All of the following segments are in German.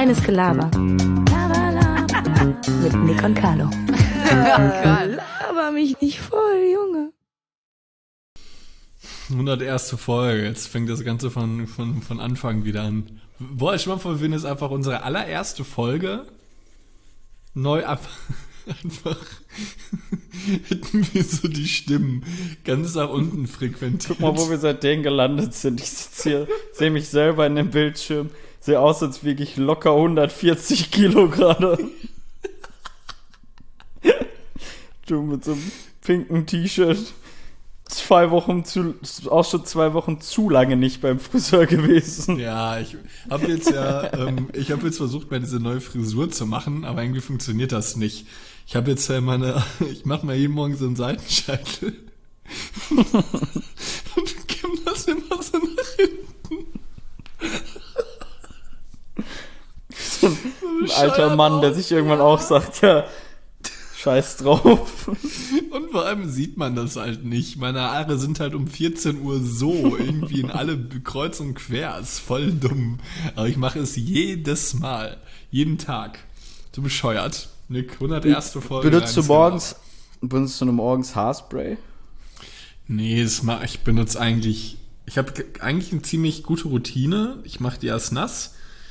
Reines Gelaber. Mit Nick und Carlo. Laber mich nicht voll, Junge. 101. Folge. Jetzt fängt das Ganze von Anfang wieder an. Boah, ich mal vor, wenn es einfach unsere allererste Folge neu ab. Einfach hätten wir so die Stimmen ganz nach unten frequentiert. Guck mal, wo wir seitdem gelandet sind. Ich sitze hier, sehe mich selber in dem Bildschirm, sehe aus, als wiege ich locker 140 Kilo gerade. Du mit so einem pinken T-Shirt. 2 Wochen auch schon 2 Wochen zu lange nicht beim Friseur gewesen. Ja, ich habe jetzt versucht, mir diese neue Frisur zu machen, aber irgendwie funktioniert das nicht. Ich habe jetzt ich mache mal jeden Morgen so einen Seitenscheitel und kimm das immer so nach hinten. So ein alter Mann, der sich irgendwann auch sagt, ja, scheiß drauf. Und vor allem sieht man das halt nicht. Meine Haare sind halt um 14 Uhr so, irgendwie in alle kreuz und quer. Ist voll dumm. Aber ich mache es jedes Mal. Jeden Tag. So bescheuert. Nick, 101. Folge. Benutzt du morgens Haarspray? Nee, ich benutze eigentlich... Ich habe eigentlich eine ziemlich gute Routine. Ich mache die erst nass.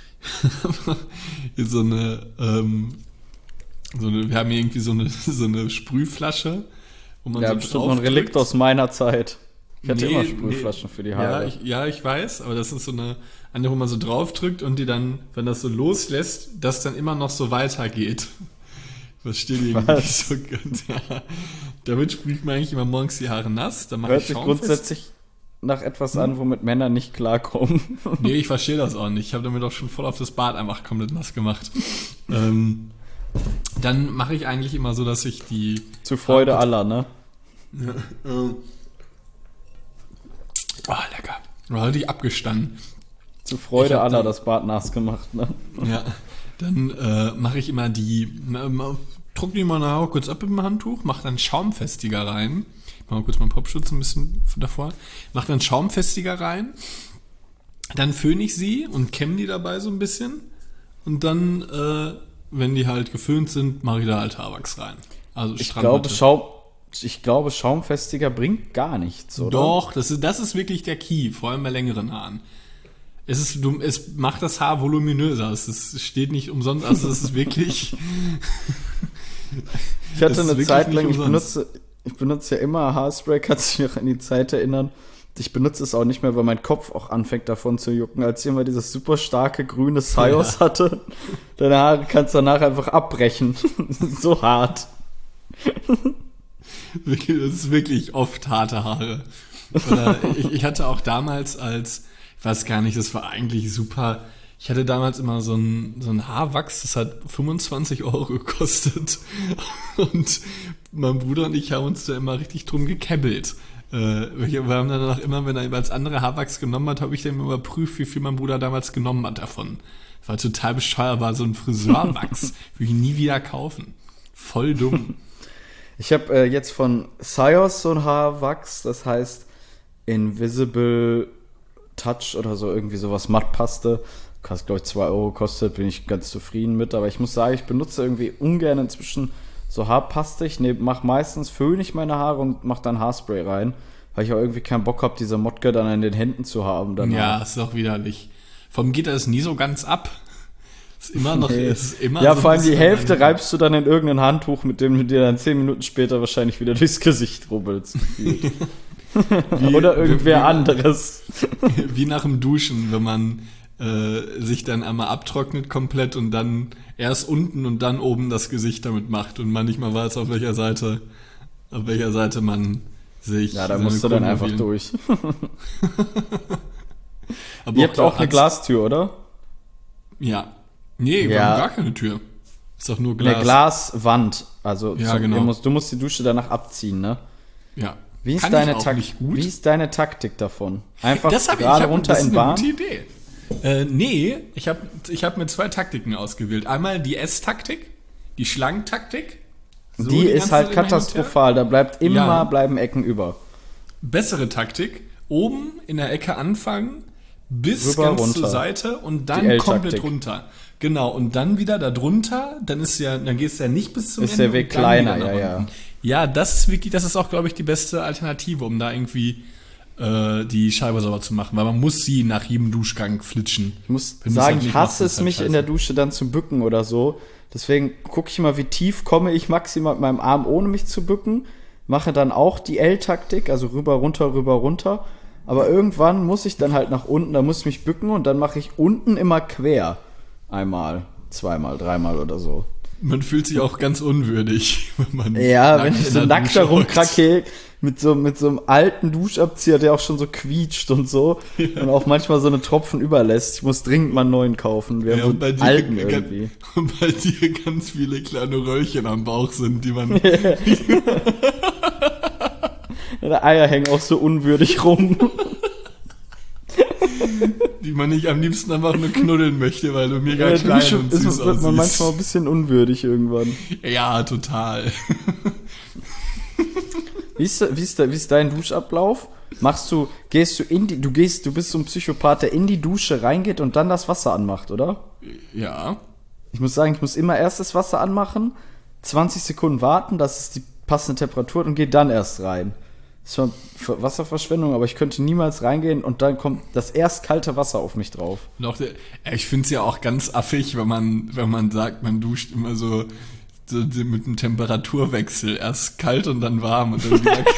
Wir haben hier irgendwie so eine Sprühflasche, wo man ja, so bestimmt noch ein Relikt aus meiner Zeit. Ich hatte immer Sprühflaschen für die Haare. Ja, ich weiß, aber das ist so eine, wo man so draufdrückt und die dann, wenn das so loslässt, das dann immer noch so weitergeht. Verstehe ich irgendwie nicht so ganz. Ja. Damit sprüht man eigentlich immer morgens die Haare nass. Dann mache ich Schaumfest. Hört sich grundsätzlich nach etwas an, womit Männer nicht klarkommen. Nee, ich verstehe das auch nicht. Ich habe damit auch schon voll auf das Bad einfach komplett nass gemacht. Dann mache ich eigentlich immer so, dass ich die... Zur Freude aller, ne? Ja, lecker. War richtig abgestanden. Zur Freude aller das Bad nass gemacht, ne? Ja, dann mache ich immer trockne die meine Haare kurz ab mit dem Handtuch, mache dann Schaumfestiger rein. Ich mache mal kurz meinen Popschutz ein bisschen davor. Mache dann Schaumfestiger rein. Dann föhne ich sie und kämme die dabei so ein bisschen. Und dann... wenn die halt geföhnt sind, mache ich da halt Haarwachs rein. Also ich glaube, Schaumfestiger bringt gar nichts, oder? Doch, das ist wirklich der Key, vor allem bei längeren Haaren. Es macht das Haar voluminöser. Es steht nicht umsonst, also es ist wirklich... Ich hatte eine Zeit lang, ich benutze ja immer Haarspray, kannst du dich noch an die Zeit erinnern? Ich benutze es auch nicht mehr, weil mein Kopf auch anfängt davon zu jucken, als ich immer dieses super starke grüne Sios hatte. Deine Haare kannst du danach einfach abbrechen. So hart. Das ist wirklich oft harte Haare. Oder ich hatte auch damals ich weiß gar nicht, das war eigentlich super. Ich hatte damals immer so ein Haarwachs, das hat 25 € gekostet. Und mein Bruder und ich haben uns da immer richtig drum gekäbbelt. Wir haben danach immer, wenn er als andere Haarwachs genommen hat, habe ich dann immer überprüft, wie viel mein Bruder damals genommen hat davon. Das war total bescheuert, war so ein Friseurwachs. Würde ich nie wieder kaufen. Voll dumm. Ich habe jetzt von Sios so ein Haarwachs, das heißt Invisible Touch oder so, irgendwie sowas, Mattpaste. Kostet, glaube ich, 2 € kostet, bin ich ganz zufrieden mit. Aber ich muss sagen, ich benutze irgendwie ungern inzwischen so Haarpaste. Föhne ich meine Haare und mache dann Haarspray rein, weil ich auch irgendwie keinen Bock habe, diese Modke dann in den Händen zu haben. Danach. Ja, ist doch widerlich. Vom geht das nie so ganz ab. Ist immer noch. Nee. Ist immer ja, so vor allem die Hälfte reibst du dann in irgendein Handtuch, mit dem du dir dann 10 Minuten später wahrscheinlich wieder durchs Gesicht rubbelst. Oder irgendwer anderes. Wie nach dem Duschen, wenn man sich dann einmal abtrocknet komplett und dann erst unten und dann oben das Gesicht damit macht und man nicht mal weiß, auf welcher Seite man sich... Ja, da musst du dann einfach durch. Aber ihr habt auch eine Glastür, oder? Ja. Nee, wir haben gar keine Tür. Ist doch nur Glas. Eine Glaswand. Also ja, genau. Du musst die Dusche danach abziehen, ne? Ja. Wie ist deine Taktik davon? Einfach gerade runter in Bahn? Das ist eine gute Idee. Nee, ich hab mir 2 Taktiken ausgewählt. Einmal die S-Taktik, die Schlangentaktik. So, die ist halt katastrophal, da bleiben Ecken über. Bessere Taktik, oben in der Ecke anfangen, bis Rüber, ganz runter. zur Seite und Die dann L-Taktik. komplett runter. Genau, und dann wieder da drunter, dann gehst du ja nicht bis zum Ist Ende. der Weg und dann kleiner, wieder nach ja. unten. Ja, das ist auch, glaube ich, die beste Alternative, um da irgendwie die Scheibe sauber zu machen, weil man muss sie nach jedem Duschgang flitschen. Ich muss Wenn du's sagen, halt ich nicht hasse machst, es, ist mich halt in der scheiße. Dusche dann zu bücken oder so. Deswegen gucke ich immer, wie tief komme ich maximal mit meinem Arm, ohne mich zu bücken. Mache dann auch die L-Taktik, also rüber, runter. Aber irgendwann muss ich dann halt nach unten, da muss ich mich bücken und dann mache ich unten immer quer. Einmal, zweimal, dreimal oder so. Man fühlt sich auch ganz unwürdig, wenn man Ja, wenn nackt ich in so der nackt da Dusche hockt. rumkrake, mit so einem alten Duschabzieher, der auch schon so quietscht und so. Und auch manchmal so eine Tropfen überlässt. Ich muss dringend mal einen neuen kaufen. Wir Ja, haben und so einen alten irgendwie. und bei dir ganz viele kleine Röllchen am Bauch sind, die man Deine Eier hängen auch so unwürdig rum. die man nicht am liebsten einfach nur knuddeln möchte, weil du mega In der klein Dusche und süß wird man aussiehst. manchmal ein bisschen unwürdig irgendwann. Ja, total. Wie ist dein Duschablauf? Du bist so ein Psychopath, der in die Dusche reingeht und dann das Wasser anmacht, oder? Ja. Ich muss sagen, ich muss immer erst das Wasser anmachen, 20 Sekunden warten, dass es die passende Temperatur hat und gehe dann erst rein. Das ist zwar Wasserverschwendung, aber ich könnte niemals reingehen und dann kommt das erst kalte Wasser auf mich drauf. Ich finde es ja auch ganz affig, wenn man sagt, man duscht immer so mit einem Temperaturwechsel. Erst kalt und dann warm und dann wieder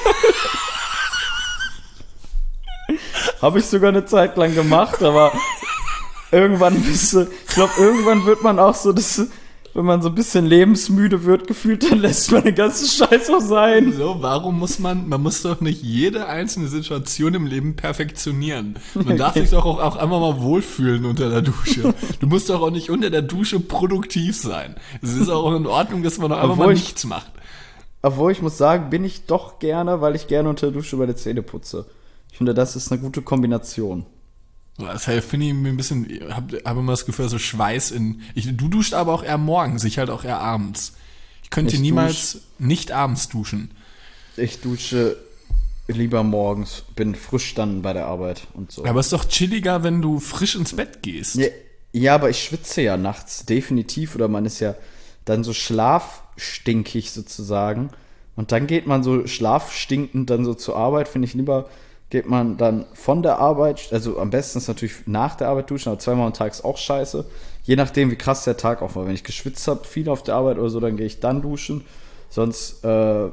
Habe ich sogar eine Zeit lang gemacht, aber irgendwann irgendwann wird man auch so, wenn man so ein bisschen lebensmüde wird gefühlt, dann lässt man den ganzen Scheiß auch sein. so, warum muss man muss doch nicht jede einzelne Situation im Leben perfektionieren. Man darf sich doch auch einmal mal wohlfühlen unter der Dusche. Du musst doch auch nicht unter der Dusche produktiv sein. Es ist auch in Ordnung, dass man doch einfach mal nichts macht. Obwohl ich muss sagen, bin ich doch gerne, weil ich gerne unter der Dusche meine Zähne putze. Ich finde, das ist eine gute Kombination. Das finde ich mir ein bisschen, hab immer das Gefühl, so Schweiß du duscht aber auch eher morgens, ich halt auch eher abends. Ich könnte Ich niemals nicht abends duschen. Ich dusche lieber morgens, bin frisch dann bei der Arbeit und so. Aber es ist doch chilliger, wenn du frisch ins Bett gehst. Ja, aber ich schwitze ja nachts definitiv oder man ist ja dann so schlafstinkig sozusagen. Und dann geht man so schlafstinkend dann so zur Arbeit, finde ich lieber, geht man dann von der Arbeit, also am besten ist natürlich nach der Arbeit duschen, aber zweimal am Tag ist auch scheiße. Je nachdem, wie krass der Tag auch war. Wenn ich geschwitzt habe, viel auf der Arbeit oder so, dann gehe ich dann duschen. Sonst gehe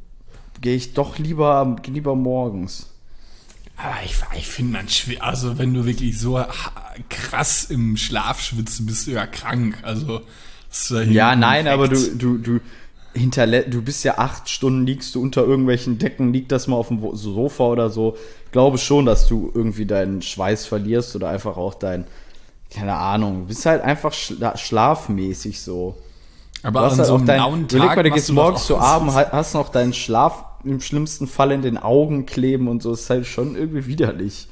ich doch lieber morgens. Aber ich finde, also wenn du wirklich so krass im Schlaf schwitzt, bist du ja krank. Also das ist Ja, nein, aber du bist ja 8 Stunden, liegst du unter irgendwelchen Decken, liegt das mal auf dem Sofa oder so. Ich glaube schon, dass du irgendwie deinen Schweiß verlierst oder einfach auch keine Ahnung, bist halt einfach schlafmäßig so. Aber an halt so auch einem lauen Tag überleg mal, du machst gehst du doch morgens auch zu was. Abend, hast noch deinen Schlaf im schlimmsten Fall in den Augen kleben und so, ist halt schon irgendwie widerlich.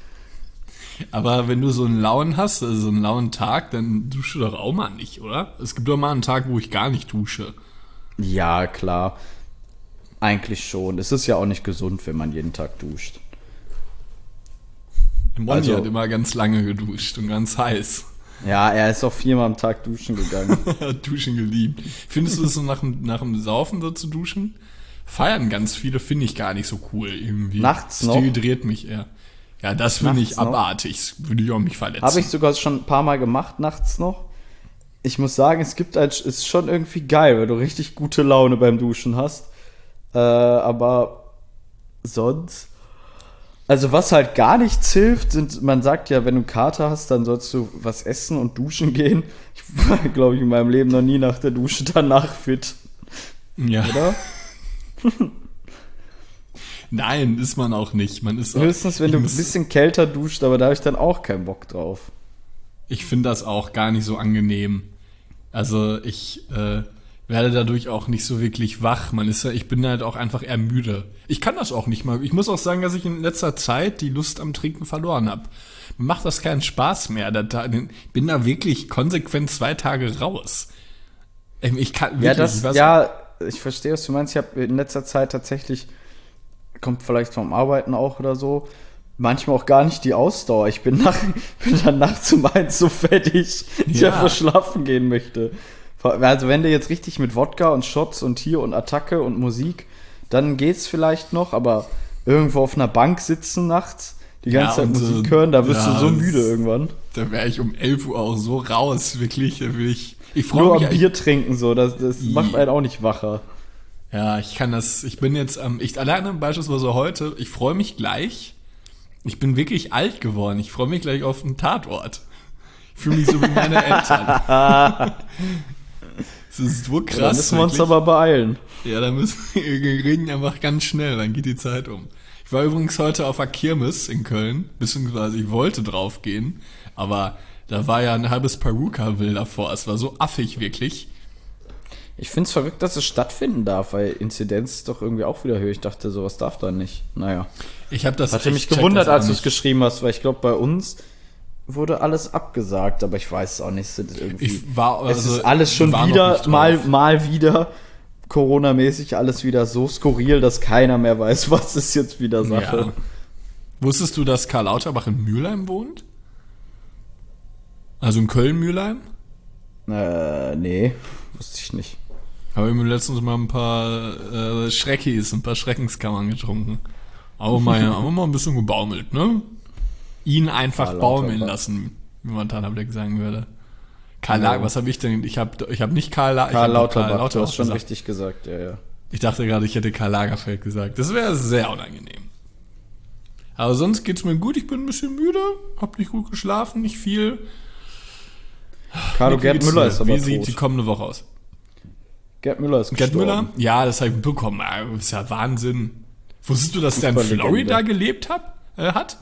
Aber wenn du so einen lauen hast, also so einen lauen Tag, dann duschst du doch auch mal nicht, oder? Es gibt doch mal einen Tag, wo ich gar nicht dusche. Ja, klar. Eigentlich schon. Es ist ja auch nicht gesund, wenn man jeden Tag duscht. Moni Also- hat immer ganz lange geduscht und ganz heiß. Ja, er ist auch 4-mal am Tag duschen gegangen. Hat Duschen geliebt. Findest du es so nach dem Saufen so zu duschen? Feiern ganz viele, finde ich gar nicht so cool irgendwie. Nachts das noch? dehydriert mich eher. Ja, das finde ich Nachts noch? abartig. Das würde ich auch mich verletzen. Habe ich sogar schon ein paar Mal gemacht, nachts noch. Ich muss sagen, ist schon irgendwie geil, weil du richtig gute Laune beim Duschen hast. Aber sonst. Also was halt gar nichts hilft, man sagt ja, wenn du Kater hast, dann sollst du was essen und duschen gehen. Ich war, glaube ich, in meinem Leben noch nie nach der Dusche danach fit, ja. oder? Nein, ist man auch nicht. Man ist auch, Höchstens, wenn du ein bisschen kälter duscht, aber da habe ich dann auch keinen Bock drauf. Ich finde das auch gar nicht so angenehm. Also ich werde dadurch auch nicht so wirklich wach. Ich bin halt auch einfach eher müde. Ich kann das auch nicht mal. Ich muss auch sagen, dass ich in letzter Zeit die Lust am Trinken verloren habe. Mir macht das keinen Spaß mehr. Ich bin da wirklich konsequent 2 Tage raus. Ich kann wirklich, Ich verstehe, was du meinst. Ich habe in letzter Zeit tatsächlich, kommt vielleicht vom Arbeiten auch oder so, manchmal auch gar nicht die Ausdauer. Ich bin dann nachts um 1 so fertig, dass ich einfach schlafen gehen möchte. Also wenn du jetzt richtig mit Wodka und Shots und hier und Attacke und Musik, dann geht's vielleicht noch, aber irgendwo auf einer Bank sitzen nachts, die ganze Zeit Musik hören, da wirst du so müde irgendwann. Da wäre ich um 11 Uhr auch so raus, wirklich. Da will ich freue nur mich. Am Bier trinken, so, das macht einen auch nicht wacher. Ja, ich bin jetzt alleine beispielsweise heute, ich freue mich gleich. Ich bin wirklich alt geworden. Ich freue mich gleich auf einen Tatort. Ich fühle mich so wie meine Eltern. Das ist so krass. Da müssen wir uns aber beeilen. Ja, da müssen wir reden einfach ganz schnell, dann geht die Zeit um. Ich war übrigens heute auf der Kirmes in Köln, beziehungsweise ich wollte drauf gehen, aber da war ja ein halbes Perukaville davor. Es war so affig, wirklich. Ich find's verrückt, dass es stattfinden darf, weil Inzidenz ist doch irgendwie auch wieder höher. Ich dachte, sowas darf da nicht. Naja. Hatte mich gewundert, als du es geschrieben hast, weil ich glaube, bei uns wurde alles abgesagt, aber ich weiß es auch nicht. Es ist alles schon wieder, mal wieder Corona-mäßig alles wieder so skurril, dass keiner mehr weiß, was ist jetzt wieder Sache. Ja. Wusstest du, dass Karl Lauterbach in Mülheim wohnt? Also in Köln-Mülheim? Nee, wusste ich nicht. Habe ich mir letztens mal ein paar Schreckis, ein paar Schreckenskammern getrunken. Aber mal ein bisschen gebaumelt, ne? Ihn einfach baumeln lassen, wie man Tannerblick sagen würde. Was habe ich denn? Ich hab nicht Karl Lauterbach, du hast schon gesagt. Richtig gesagt, ja. Ich dachte gerade, ich hätte Karl Lagerfeld gesagt. Das wäre sehr unangenehm. Aber sonst geht's mir gut, ich bin ein bisschen müde, hab nicht gut geschlafen, nicht viel. Gerd Müller ist aber Wie sieht die kommende Woche aus? Gerd Müller ist gestorben. Gerd Müller? Ja, das habe ich bekommen. Das ist ja Wahnsinn. Wusstest du, dass der in Florida gelebt hat?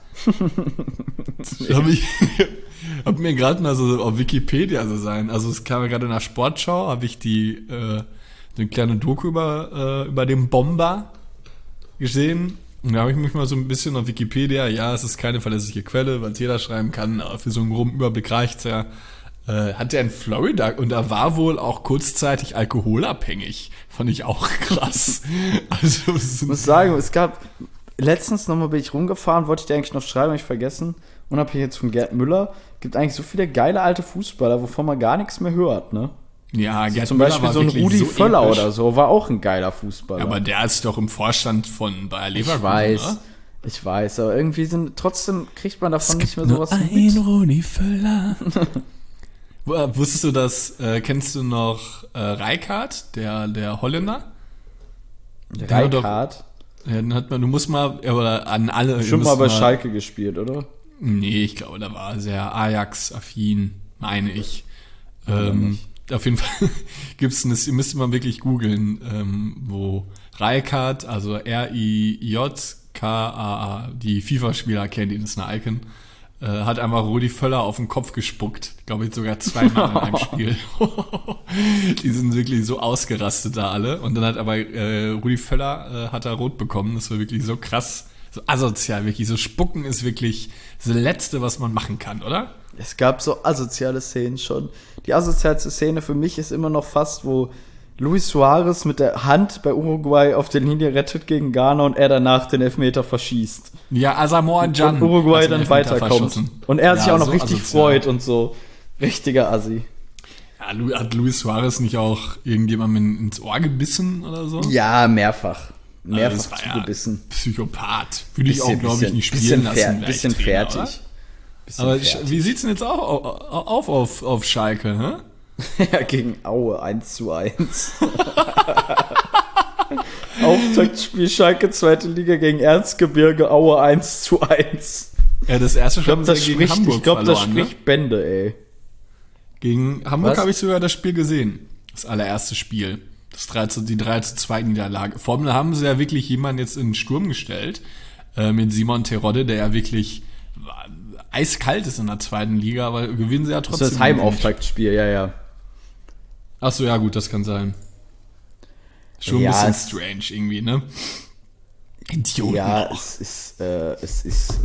Hab mir gerade mal so auf Wikipedia also es kam gerade in der Sportschau, habe ich eine kleine Doku über den Bomber gesehen. Und da habe ich mich mal so ein bisschen auf Wikipedia, es ist keine verlässliche Quelle, weil es jeder schreiben kann, aber für so einen groben Überblick reicht's ja. Hat er in Florida und er war wohl auch kurzzeitig alkoholabhängig. Fand ich auch krass. Also, ich muss sagen, es gab letztens nochmal bin ich rumgefahren, wollte ich dir eigentlich noch schreiben, habe ich vergessen. Unabhängig jetzt von Gerd Müller, gibt eigentlich so viele geile alte Fußballer, wovon man gar nichts mehr hört, ne? Ja, also Gerd zum Müller Beispiel war so ein Rudi so Völler episch. oder so, war auch ein geiler Fußballer. Ja, aber der ist doch im Vorstand von Bayer Leverkusen, Ich weiß, aber irgendwie trotzdem kriegt man davon nicht mehr sowas mit. Rudi Völler. Wusstest du das, kennst du noch Rijkaard, der Holländer? Rijkaard? Ja, den hat man, du musst mal, oder an alle. Schon mal bei Schalke gespielt, oder? Nee, ich glaube, da war sehr Ajax-affin, meine ich. Auf jeden Fall ihr müsst mal wirklich googeln, wo Rijkaard, also R-I-J-K-A-A, die FIFA-Spieler kennt ihn, ist ein Icon, hat einfach Rudi Völler auf den Kopf gespuckt. Glaube ich sogar zweimal in einem Spiel. Die sind wirklich so ausgerastet da alle. Und dann hat aber Rudi Völler hat da rot bekommen. Das war wirklich so krass, so asozial. Wirklich, so spucken ist wirklich das Letzte, was man machen kann, oder? Es gab so asoziale Szenen schon. Die asozialste Szene für mich ist immer noch fast, wo Luis Suarez mit der Hand bei Uruguay auf der Linie rettet gegen Ghana und er danach den Elfmeter verschießt. Ja, Asamoah Gyan. Und Uruguay dann weiterkommt. Und er sich auch noch so richtig freut und so. Richtiger Assi. Ja, hat Luis Suarez nicht auch irgendjemandem ins Ohr gebissen oder so? Ja, mehrfach. Mehrfach zugebissen. Ja Psychopath. Würde ich auch, glaube ich, nicht spielen lassen. Bisschen fertig. Aber wie sieht's denn jetzt auf Schalke, hä? Ja, gegen Aue 1:1. Auftaktspiel Schalke 2. Liga gegen Erzgebirge Aue 1:1. Ja, das erste Spiel gegen Hamburg Ich glaube, das spricht Bände, ey. Gegen Hamburg habe ich sogar das Spiel gesehen. Das allererste Spiel. Die 3:2 Niederlage. Vor allem haben sie ja wirklich jemanden jetzt in den Sturm gestellt. Mit Simon Terodde, der ja wirklich eiskalt ist in der 2. Liga, aber gewinnen sie ja trotzdem. Das ist das Heimauftaktspiel, ja. Achso, ja gut, das kann sein. Schon ein bisschen strange irgendwie, ne? Idioten. Ja, es ist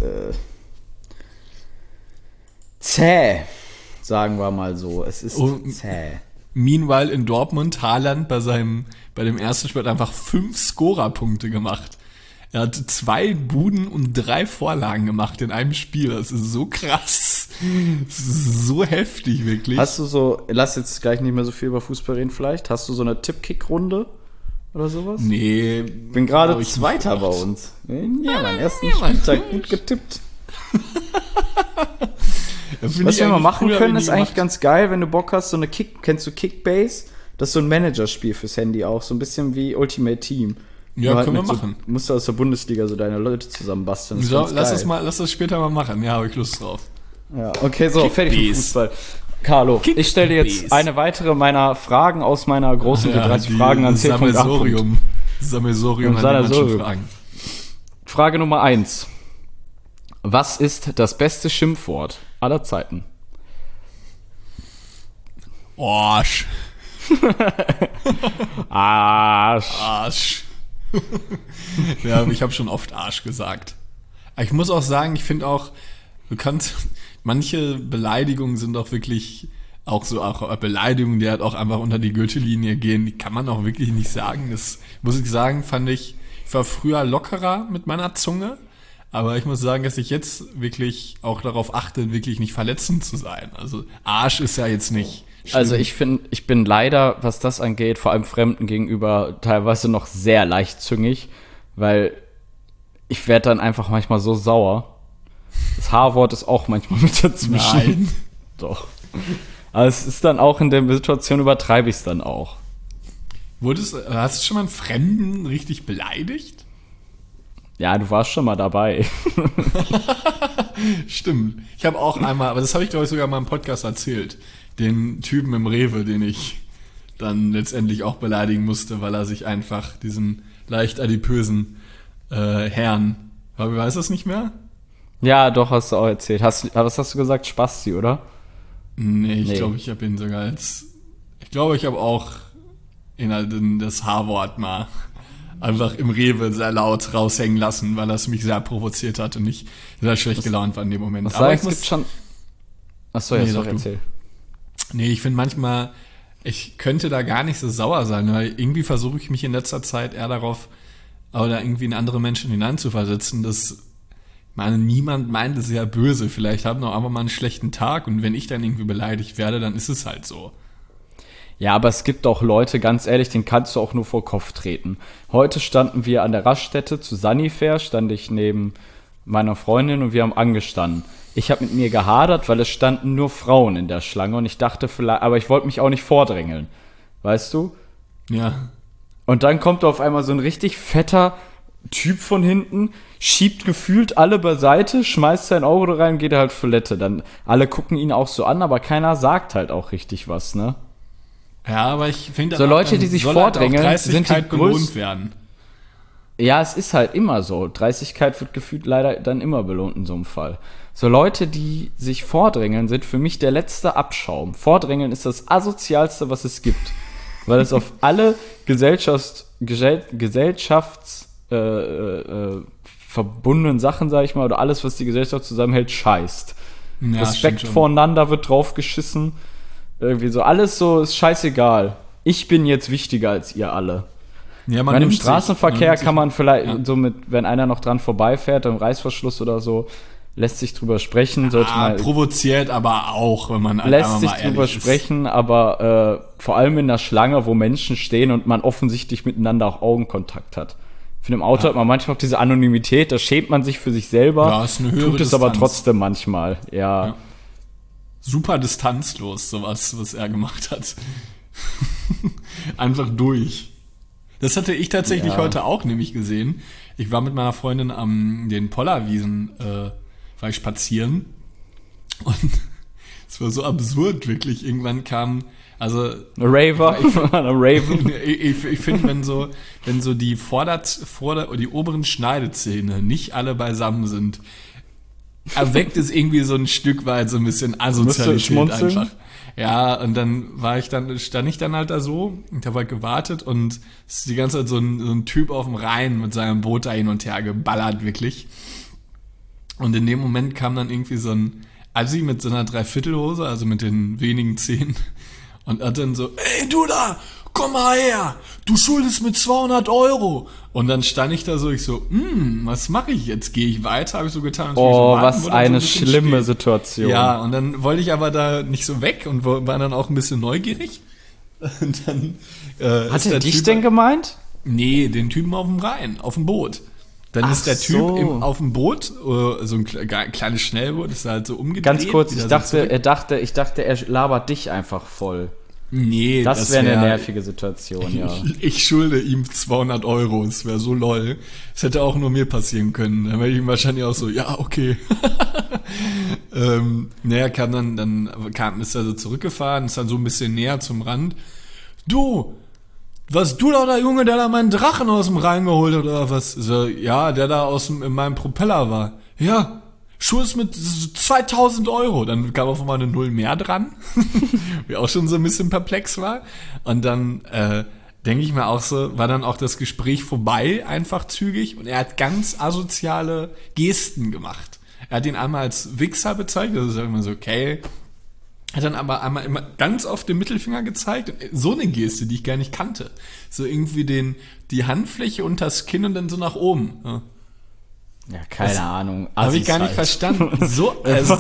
zäh, sagen wir mal so. Es ist zäh. Meanwhile in Dortmund, Haaland bei dem ersten Spiel hat einfach 5 Scorerpunkte gemacht. Er hat 2 Buden und 3 Vorlagen gemacht in einem Spiel. Das ist so krass. Das ist so heftig, wirklich. Hast du so, lass jetzt gleich nicht mehr so viel über Fußball reden vielleicht, hast du so eine Tippkick-Runde oder sowas? Nee. Bin gerade Zweiter bei uns. Ja, meinen ersten Spieltag gut getippt. Was wir mal machen können, ist eigentlich ganz geil, wenn du Bock hast, so eine kennst du Kickbase? Das ist so ein Managerspiel fürs Handy auch, so ein bisschen wie Ultimate Team. Ja, halt können wir machen. Musst du aus der Bundesliga so deine Leute zusammenbasteln. So, lass das später mal machen. Ja, habe ich Lust drauf. Ja, okay, so, fertig mit Fußball. Carlo, ich stelle dir jetzt eine weitere meiner Fragen aus meiner großen 30 Fragen an Sammelsurium an den Fragen. Frage Nummer 1. Was ist das beste Schimpfwort aller Zeiten? Arsch. Arsch. Ja, ich habe schon oft Arsch gesagt. Aber ich muss auch sagen, ich finde auch, manche Beleidigungen sind auch wirklich auch Beleidigungen, die halt auch einfach unter die Gürtellinie gehen, die kann man auch wirklich nicht sagen. Das muss ich sagen, ich war früher lockerer mit meiner Zunge, aber ich muss sagen, dass ich jetzt wirklich auch darauf achte, wirklich nicht verletzend zu sein. Also Arsch ist ja jetzt nicht schlimm. Also ich bin leider, was das angeht, vor allem Fremden gegenüber teilweise noch sehr leichtzüngig, weil ich werde dann einfach manchmal so sauer. Das H-Wort ist auch manchmal mit dazwischen. Nein. Doch. Aber es ist dann auch in der Situation, übertreibe ich es dann auch. Hast du schon mal einen Fremden richtig beleidigt? Ja, du warst schon mal dabei. Stimmt. Ich habe auch einmal, aber das habe ich glaube ich sogar mal im Podcast erzählt, den Typen im Rewe, den ich dann letztendlich auch beleidigen musste, weil er sich einfach diesen leicht adipösen Herrn, weißt du das nicht mehr? Ja, doch, hast du auch erzählt. Was hast du gesagt? Spasti, oder? Nee, ich glaube, ich habe ihn sogar ich habe auch das H-Wort mal einfach im Rewe sehr laut raushängen lassen, weil das mich sehr provoziert hat und ich sehr schlecht gelaunt war in dem Moment. Was aber es gibt schon... Achso, jetzt doch erzähl. Nee, ich finde manchmal, ich könnte da gar nicht so sauer sein, weil irgendwie versuche ich mich in letzter Zeit eher darauf, oder irgendwie in andere Menschen hineinzuversetzen, dass niemand meint es ja böse. Vielleicht haben auch einfach mal einen schlechten Tag und wenn ich dann irgendwie beleidigt werde, dann ist es halt so. Ja, aber es gibt auch Leute, ganz ehrlich, den kannst du auch nur vor Kopf treten. Heute standen wir an der Raststätte zu Sunnyfair, stand ich neben meiner Freundin und wir haben angestanden. Ich habe mit mir gehadert, weil es standen nur Frauen in der Schlange und ich dachte vielleicht, aber ich wollte mich auch nicht vordrängeln. Weißt du? Ja. Und dann kommt auf einmal so ein richtig fetter Typ von hinten, schiebt gefühlt alle beiseite, schmeißt sein Auto rein und geht halt auf Toilette. Dann alle gucken ihn auch so an, aber keiner sagt halt auch richtig was, ne? Ja, aber ich finde, so Leute, die sich vordrängeln, sind die belohnt werden. Ja, es ist halt immer so. Dreistigkeit wird gefühlt leider dann immer belohnt in so einem Fall. So Leute, die sich vordrängeln, sind für mich der letzte Abschaum. Vordrängeln ist das asozialste, was es gibt. Weil es auf alle verbundenen Sachen, sag ich mal, oder alles, was die Gesellschaft zusammenhält, scheißt. Ja, Respekt voreinander wird draufgeschissen. Irgendwie so, alles so ist scheißegal. Ich bin jetzt wichtiger als ihr alle. Ja, im Straßenverkehr kann man vielleicht so wenn einer noch dran vorbeifährt, im Reißverschluss oder so, lässt sich drüber sprechen. Provoziert aber auch, wenn man lässt sich drüber sprechen, aber vor allem in der Schlange, wo Menschen stehen und man offensichtlich miteinander auch Augenkontakt hat. Für im Auto hat man manchmal auch diese Anonymität, da schämt man sich für sich selber, ja, ist eine höhere tut es Distanz. aber trotzdem manchmal, ja. Super distanzlos, sowas, was er gemacht hat. Einfach durch. Das hatte ich tatsächlich heute auch nämlich gesehen. Ich war mit meiner Freundin am den Pollerwiesen war ich spazieren und es war so absurd, wirklich. Irgendwann kam, also Raver, Raven. Ich finde, wenn so die die oberen Schneidezähne nicht alle beisammen sind, erweckt es irgendwie so ein Stück weit so ein bisschen Asozialität einfach. Ja, und dann stand ich dann halt da so und habe halt gewartet und es ist die ganze Zeit so ein Typ auf dem Rhein mit seinem Boot da hin und her geballert, wirklich. Und in dem Moment kam dann irgendwie so ein Assi mit so einer Dreiviertelhose, also mit den wenigen Zähnen und hat dann so, ey, du da, komm mal her, du schuldest mir 200 Euro. Und dann stand ich da so, ich so, was mache ich jetzt? Gehe ich weiter? Habe ich so getan. Als würde ich Oh, warten, was wo dann eine so ein bisschen schlimme steht. Situation. Ja, und dann wollte ich aber da nicht so weg und war dann auch ein bisschen neugierig. Und dann Hat er dich Typ, denn gemeint? Nee, den Typen auf dem Rhein, auf dem Boot. Dann Ach ist der Typ so. auf dem Boot, so ein kleines Schnellboot, ist halt so umgedreht. Ganz kurz, wieder ich so dachte, er labert dich einfach voll. Nee, Das wäre eine wär- nervige Situation, ja. Ich schulde ihm 200 Euro, es wäre so lol. Es hätte auch nur mir passieren können. Dann wäre ich ihm wahrscheinlich auch so, ja, okay. Naja, ist er so zurückgefahren, ist dann so ein bisschen näher zum Rand. Du, was du da, der Junge, der da meinen Drachen aus dem Rhein geholt hat, oder was? So, ja, der da in meinem Propeller war. Ja, Schulz mit 2000 Euro. Dann kam auf einmal eine Null mehr dran, wie auch schon so ein bisschen perplex war. Und dann denke ich mir auch so, war dann auch das Gespräch vorbei, einfach zügig. Und er hat ganz asoziale Gesten gemacht. Er hat ihn einmal als Wichser bezeichnet, das ist halt immer so, okay. Hat dann aber einmal immer ganz auf den Mittelfinger gezeigt. So eine Geste, die ich gar nicht kannte. So irgendwie die Handfläche unter das Kinn und dann so nach oben. Ja. Ja, keine Ahnung. Habe ich Assis gar nicht halt. verstanden. So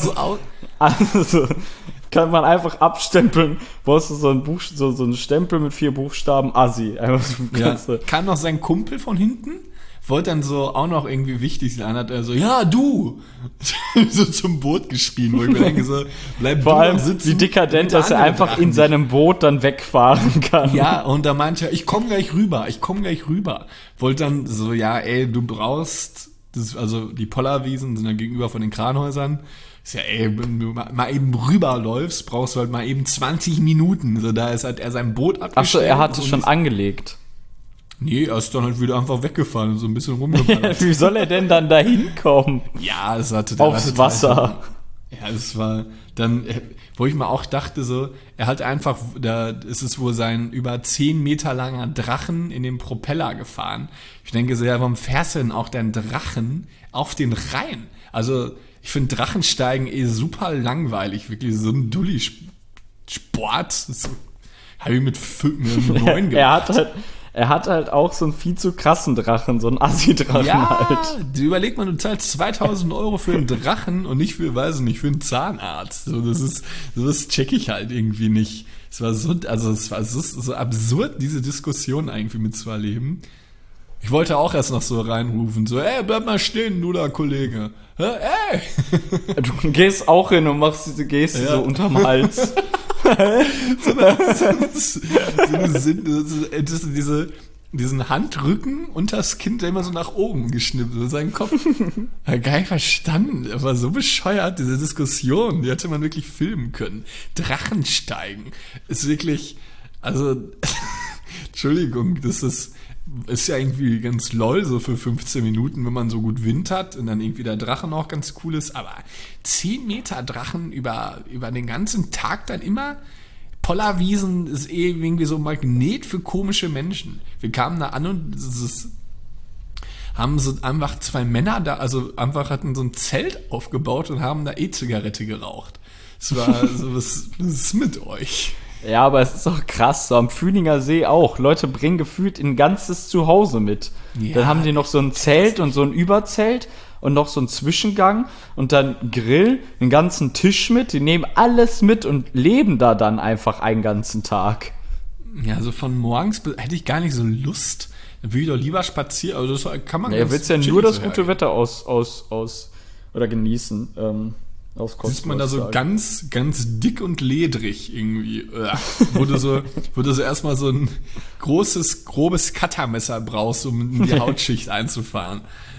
Also, kann man einfach abstempeln, brauchst du so einen Stempel mit 4 Buchstaben, Assi. Einfach so ja, ganze. kam noch sein Kumpel von hinten, wollte dann so auch noch irgendwie wichtig sein, hat er so, ja, du! So zum Boot gespielt, wo ich mir denke so, bleib Vor du allem, noch sitzen. wie dekadent, und der dass er andere einfach Drachen in nicht. seinem Boot dann wegfahren kann. Ja, und da meinte er, ich komme gleich rüber. Wollte dann so, ja, ey, du brauchst, also die Pollerwiesen sind dann gegenüber von den Kranhäusern. Ist ja, ey, wenn du mal eben rüberläufst, brauchst du halt mal eben 20 Minuten. So, da ist halt er sein Boot abgestellt. Achso, er hatte und schon angelegt. Nee, er ist dann halt wieder einfach weggefahren und so ein bisschen rumgeballert. Wie soll er denn dann da hinkommen? Ja, es hatte Aufs Wasser. Ja, es war dann, wo ich mal auch dachte so, er hat einfach, da ist es wohl sein über 10 Meter langer Drachen in den Propeller gefahren. Ich denke so, ja, warum fährst du denn auch deinen Drachen auf den Rhein? Also, ich finde Drachensteigen super langweilig, wirklich so ein Dulli-Sport. So, habe ich mit 9 gemacht. Er hat halt auch so einen viel zu krassen Drachen, so einen Assi-Drachen Ja, halt. überleg mal, du zahlst 2000 Euro für einen Drachen und nicht für, weiß ich nicht, für einen Zahnarzt. So, das check ich halt irgendwie nicht. Es war so absurd, diese Diskussion irgendwie mitzuerleben. Ich wollte auch erst noch so reinrufen, so, ey, bleib mal stehen, du da, Kollege. Ey! Du gehst auch hin und machst diese Geste so unterm Hals. Diesen Handrücken unters Kinn, der immer so nach oben geschnippt, so seinen Kopf. Gar nicht verstanden. Er war so bescheuert, diese Diskussion. Die hätte man wirklich filmen können. Drachensteigen ist wirklich, also, Entschuldigung, das ist ja irgendwie ganz lol, so für 15 Minuten, wenn man so gut Wind hat und dann irgendwie der Drachen auch ganz cool ist, aber 10 Meter Drachen über den ganzen Tag dann immer. Pollerwiesen ist irgendwie so ein Magnet für komische Menschen. Wir kamen da an und haben so einfach 2 Männer da, also einfach hatten so ein Zelt aufgebaut und haben da E-Zigarette geraucht. Es war so, was ist mit euch? Ja, aber es ist auch krass, so am Fühlinger See auch. Leute bringen gefühlt ein ganzes Zuhause mit. Ja, Dann haben die noch so ein Zelt und so ein Überzelt und noch so ein Zwischengang und dann Grill, einen ganzen Tisch mit. Die nehmen alles mit und leben da dann einfach einen ganzen Tag. Ja, so von morgens hätte ich gar nicht so Lust. Dann würde ich doch lieber spazieren. Also das kann man. Ja, ihr willst ja nur das gute Wetter oder genießen. Sieht man da so ganz, ganz dick und ledrig irgendwie. Wo du so erstmal so ein großes, grobes Cuttermesser brauchst, um in die Hautschicht einzufahren.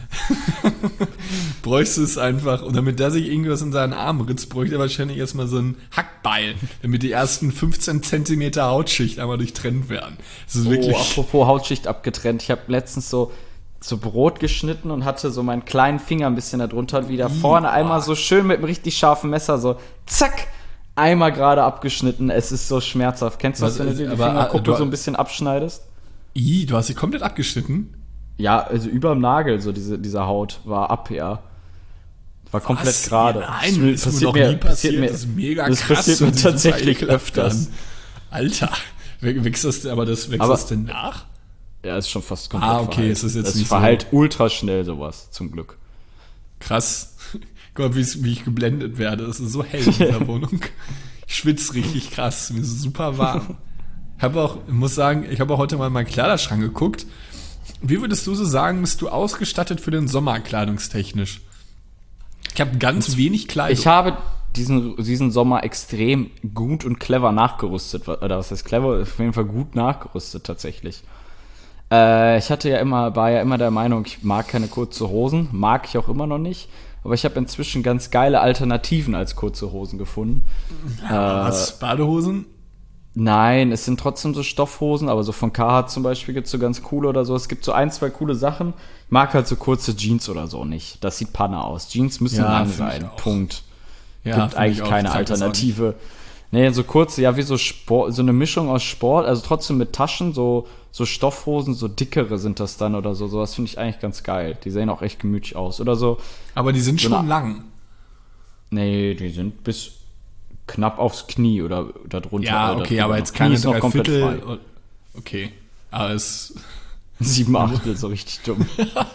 Bräuchst du es einfach, und damit der sich irgendwas in seinen Arm ritzt, bräuchte er wahrscheinlich erstmal so ein Hackbeil, damit die ersten 15 Zentimeter Hautschicht einmal durchtrennt werden. Das ist wirklich. Apropos Hautschicht abgetrennt. Ich habe letztens so Brot geschnitten und hatte so meinen kleinen Finger ein bisschen da drunter und wieder vorne einmal so schön mit einem richtig scharfen Messer so zack, einmal gerade abgeschnitten. Es ist so schmerzhaft. Kennst du das, wenn du dir die Fingerkuppe so ein bisschen abschneidest? Du hast sie komplett abgeschnitten? Ja, also überm Nagel, so diese Haut war ab, ja. War komplett gerade. Nein, das ist mir noch nie passiert. Das ist mega krass. Das passiert mir tatsächlich öfters. Alter, Wächst das denn nach? Ja, ist schon fast komplett okay, verheilt. es ist jetzt das nicht verheilt ultra schnell sowas, zum Glück. Krass. Guck mal, wie ich geblendet werde. Es ist so hell in dieser Wohnung. Ich schwitze richtig krass. Mir ist super warm. Ich muss sagen, ich habe auch heute mal in meinen Kleiderschrank geguckt. Wie würdest du so sagen, bist du ausgestattet für den Sommer kleidungstechnisch? Ich habe ganz wenig Kleidung. Ich habe diesen Sommer extrem gut und clever nachgerüstet. Oder was heißt clever? Auf jeden Fall gut nachgerüstet tatsächlich. Ich war ja immer der Meinung, ich mag keine kurze Hosen. Mag ich auch immer noch nicht. Aber ich habe inzwischen ganz geile Alternativen als kurze Hosen gefunden. Was? Badehosen? Nein, es sind trotzdem so Stoffhosen, aber so von Carhartt zum Beispiel gibt es so ganz coole oder so. Es gibt so 1, 2 coole Sachen. Ich mag halt so kurze Jeans oder so nicht. Das sieht Panne aus. Jeans müssen lang sein. Punkt. Ja, gibt eigentlich keine Alternative. Nee, so kurze, ja, wie so Sport, so eine Mischung aus Sport, also trotzdem mit Taschen, so Stoffhosen, so dickere sind das dann oder so. Sowas finde ich eigentlich ganz geil. Die sehen auch echt gemütlich aus. Oder so. Aber die sind schon lang. Nee, die sind bis knapp aufs Knie oder darunter. Ja, okay, aber jetzt keine noch komplett frei. Okay, aber es 7/8, so richtig dumm.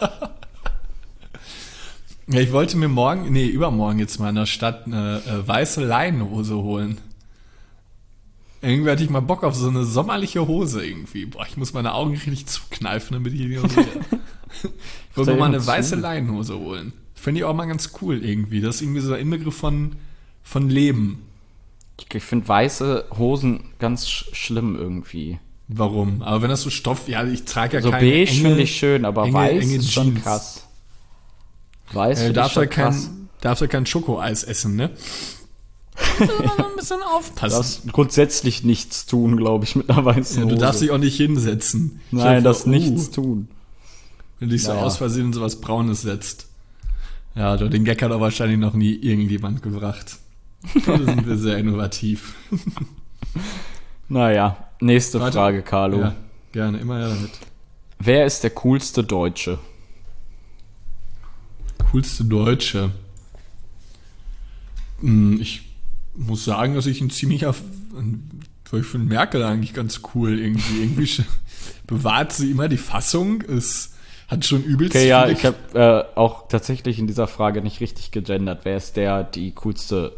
Ja, ich wollte mir übermorgen jetzt mal in der Stadt eine weiße Leinenhose holen. Irgendwie hatte ich mal Bock auf so eine sommerliche Hose irgendwie. Boah, ich muss meine Augen richtig zukneifen, damit ich die nicht sehe. Ich wollte mir mal eine weiße Leinenhose holen. Finde ich auch mal ganz cool irgendwie. Das ist irgendwie so der Inbegriff von Leben. Ich finde weiße Hosen ganz schlimm irgendwie. Warum? Aber wenn das so Stoff, ja, ich trage ja so keine beige finde ich schön, aber weiß ist schon Jeans. krass. Weiß finde ich darfst schon ja krass. darfst ja kein Schokoeis essen, ne? Da muss man ein bisschen Du aufpassen. darfst grundsätzlich nichts tun, glaube ich, mit einer weißen Hose. Du darfst dich auch nicht hinsetzen. Nein, das nichts tun. Wenn du dich so aus Versehen in sowas Braunes setzt. Ja, den Gag hat auch wahrscheinlich noch nie irgendjemand gebracht. Da sind wir sehr innovativ. Naja, nächste Frage, Carlo. Ja, gerne, immer ja damit. Wer ist der coolste Deutsche? Coolste Deutsche? Ich muss sagen, dass ich ich finde Merkel eigentlich ganz cool irgendwie. Irgendwie bewahrt sie immer die Fassung. Es hat schon übelst Okay, ja, ich habe auch tatsächlich in dieser Frage nicht richtig gegendert. Wer ist die coolste,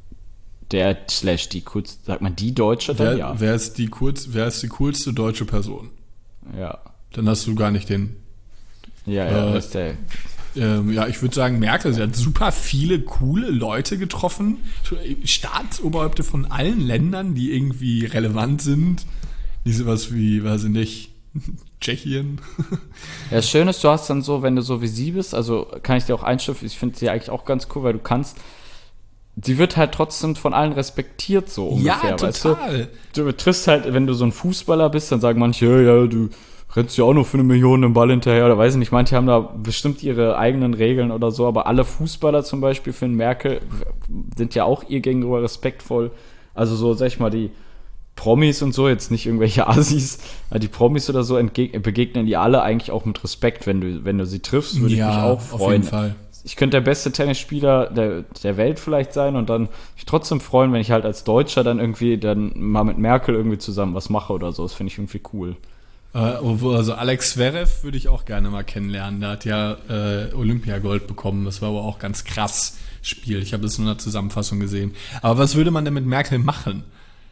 die coolste, sagt man die Deutsche dann? Ja. Wer ist die coolste deutsche Person? Ja. Dann hast du gar nicht den. Ja, ist der. Ja, ich würde sagen, Merkel, sie hat super viele coole Leute getroffen. Staatsoberhäupter von allen Ländern, die irgendwie relevant sind. Nicht sowas wie, weiß ich nicht, Tschechien. Ja, das Schöne ist, du hast dann so, wenn du so wie sie bist, also kann ich dir auch einstufen, ich finde sie eigentlich auch ganz cool, weil sie wird halt trotzdem von allen respektiert, so ungefähr, ja, total. Weißt du? Du triffst halt, wenn du so ein Fußballer bist, dann sagen manche, ja, du rennst ja auch nur für 1 Million den Ball hinterher, oder weiß ich nicht, manche haben da bestimmt ihre eigenen Regeln oder so, aber alle Fußballer zum Beispiel für Merkel sind ja auch ihr gegenüber respektvoll, also so, sag ich mal, die Promis und so, jetzt nicht irgendwelche Assis, die Promis oder so begegnen die alle eigentlich auch mit Respekt, wenn du sie triffst, würde ich mich auch freuen. Auf jeden Fall. Ich könnte der beste Tennisspieler der Welt vielleicht sein und dann mich trotzdem freuen, wenn ich halt als Deutscher dann irgendwie dann mal mit Merkel irgendwie zusammen was mache oder so. Das finde ich irgendwie cool. Also Alex Zverev würde ich auch gerne mal kennenlernen. Der hat ja Olympiagold bekommen. Das war aber auch ganz krass Spiel. Ich habe das nur in der Zusammenfassung gesehen. Aber was würde man denn mit Merkel machen?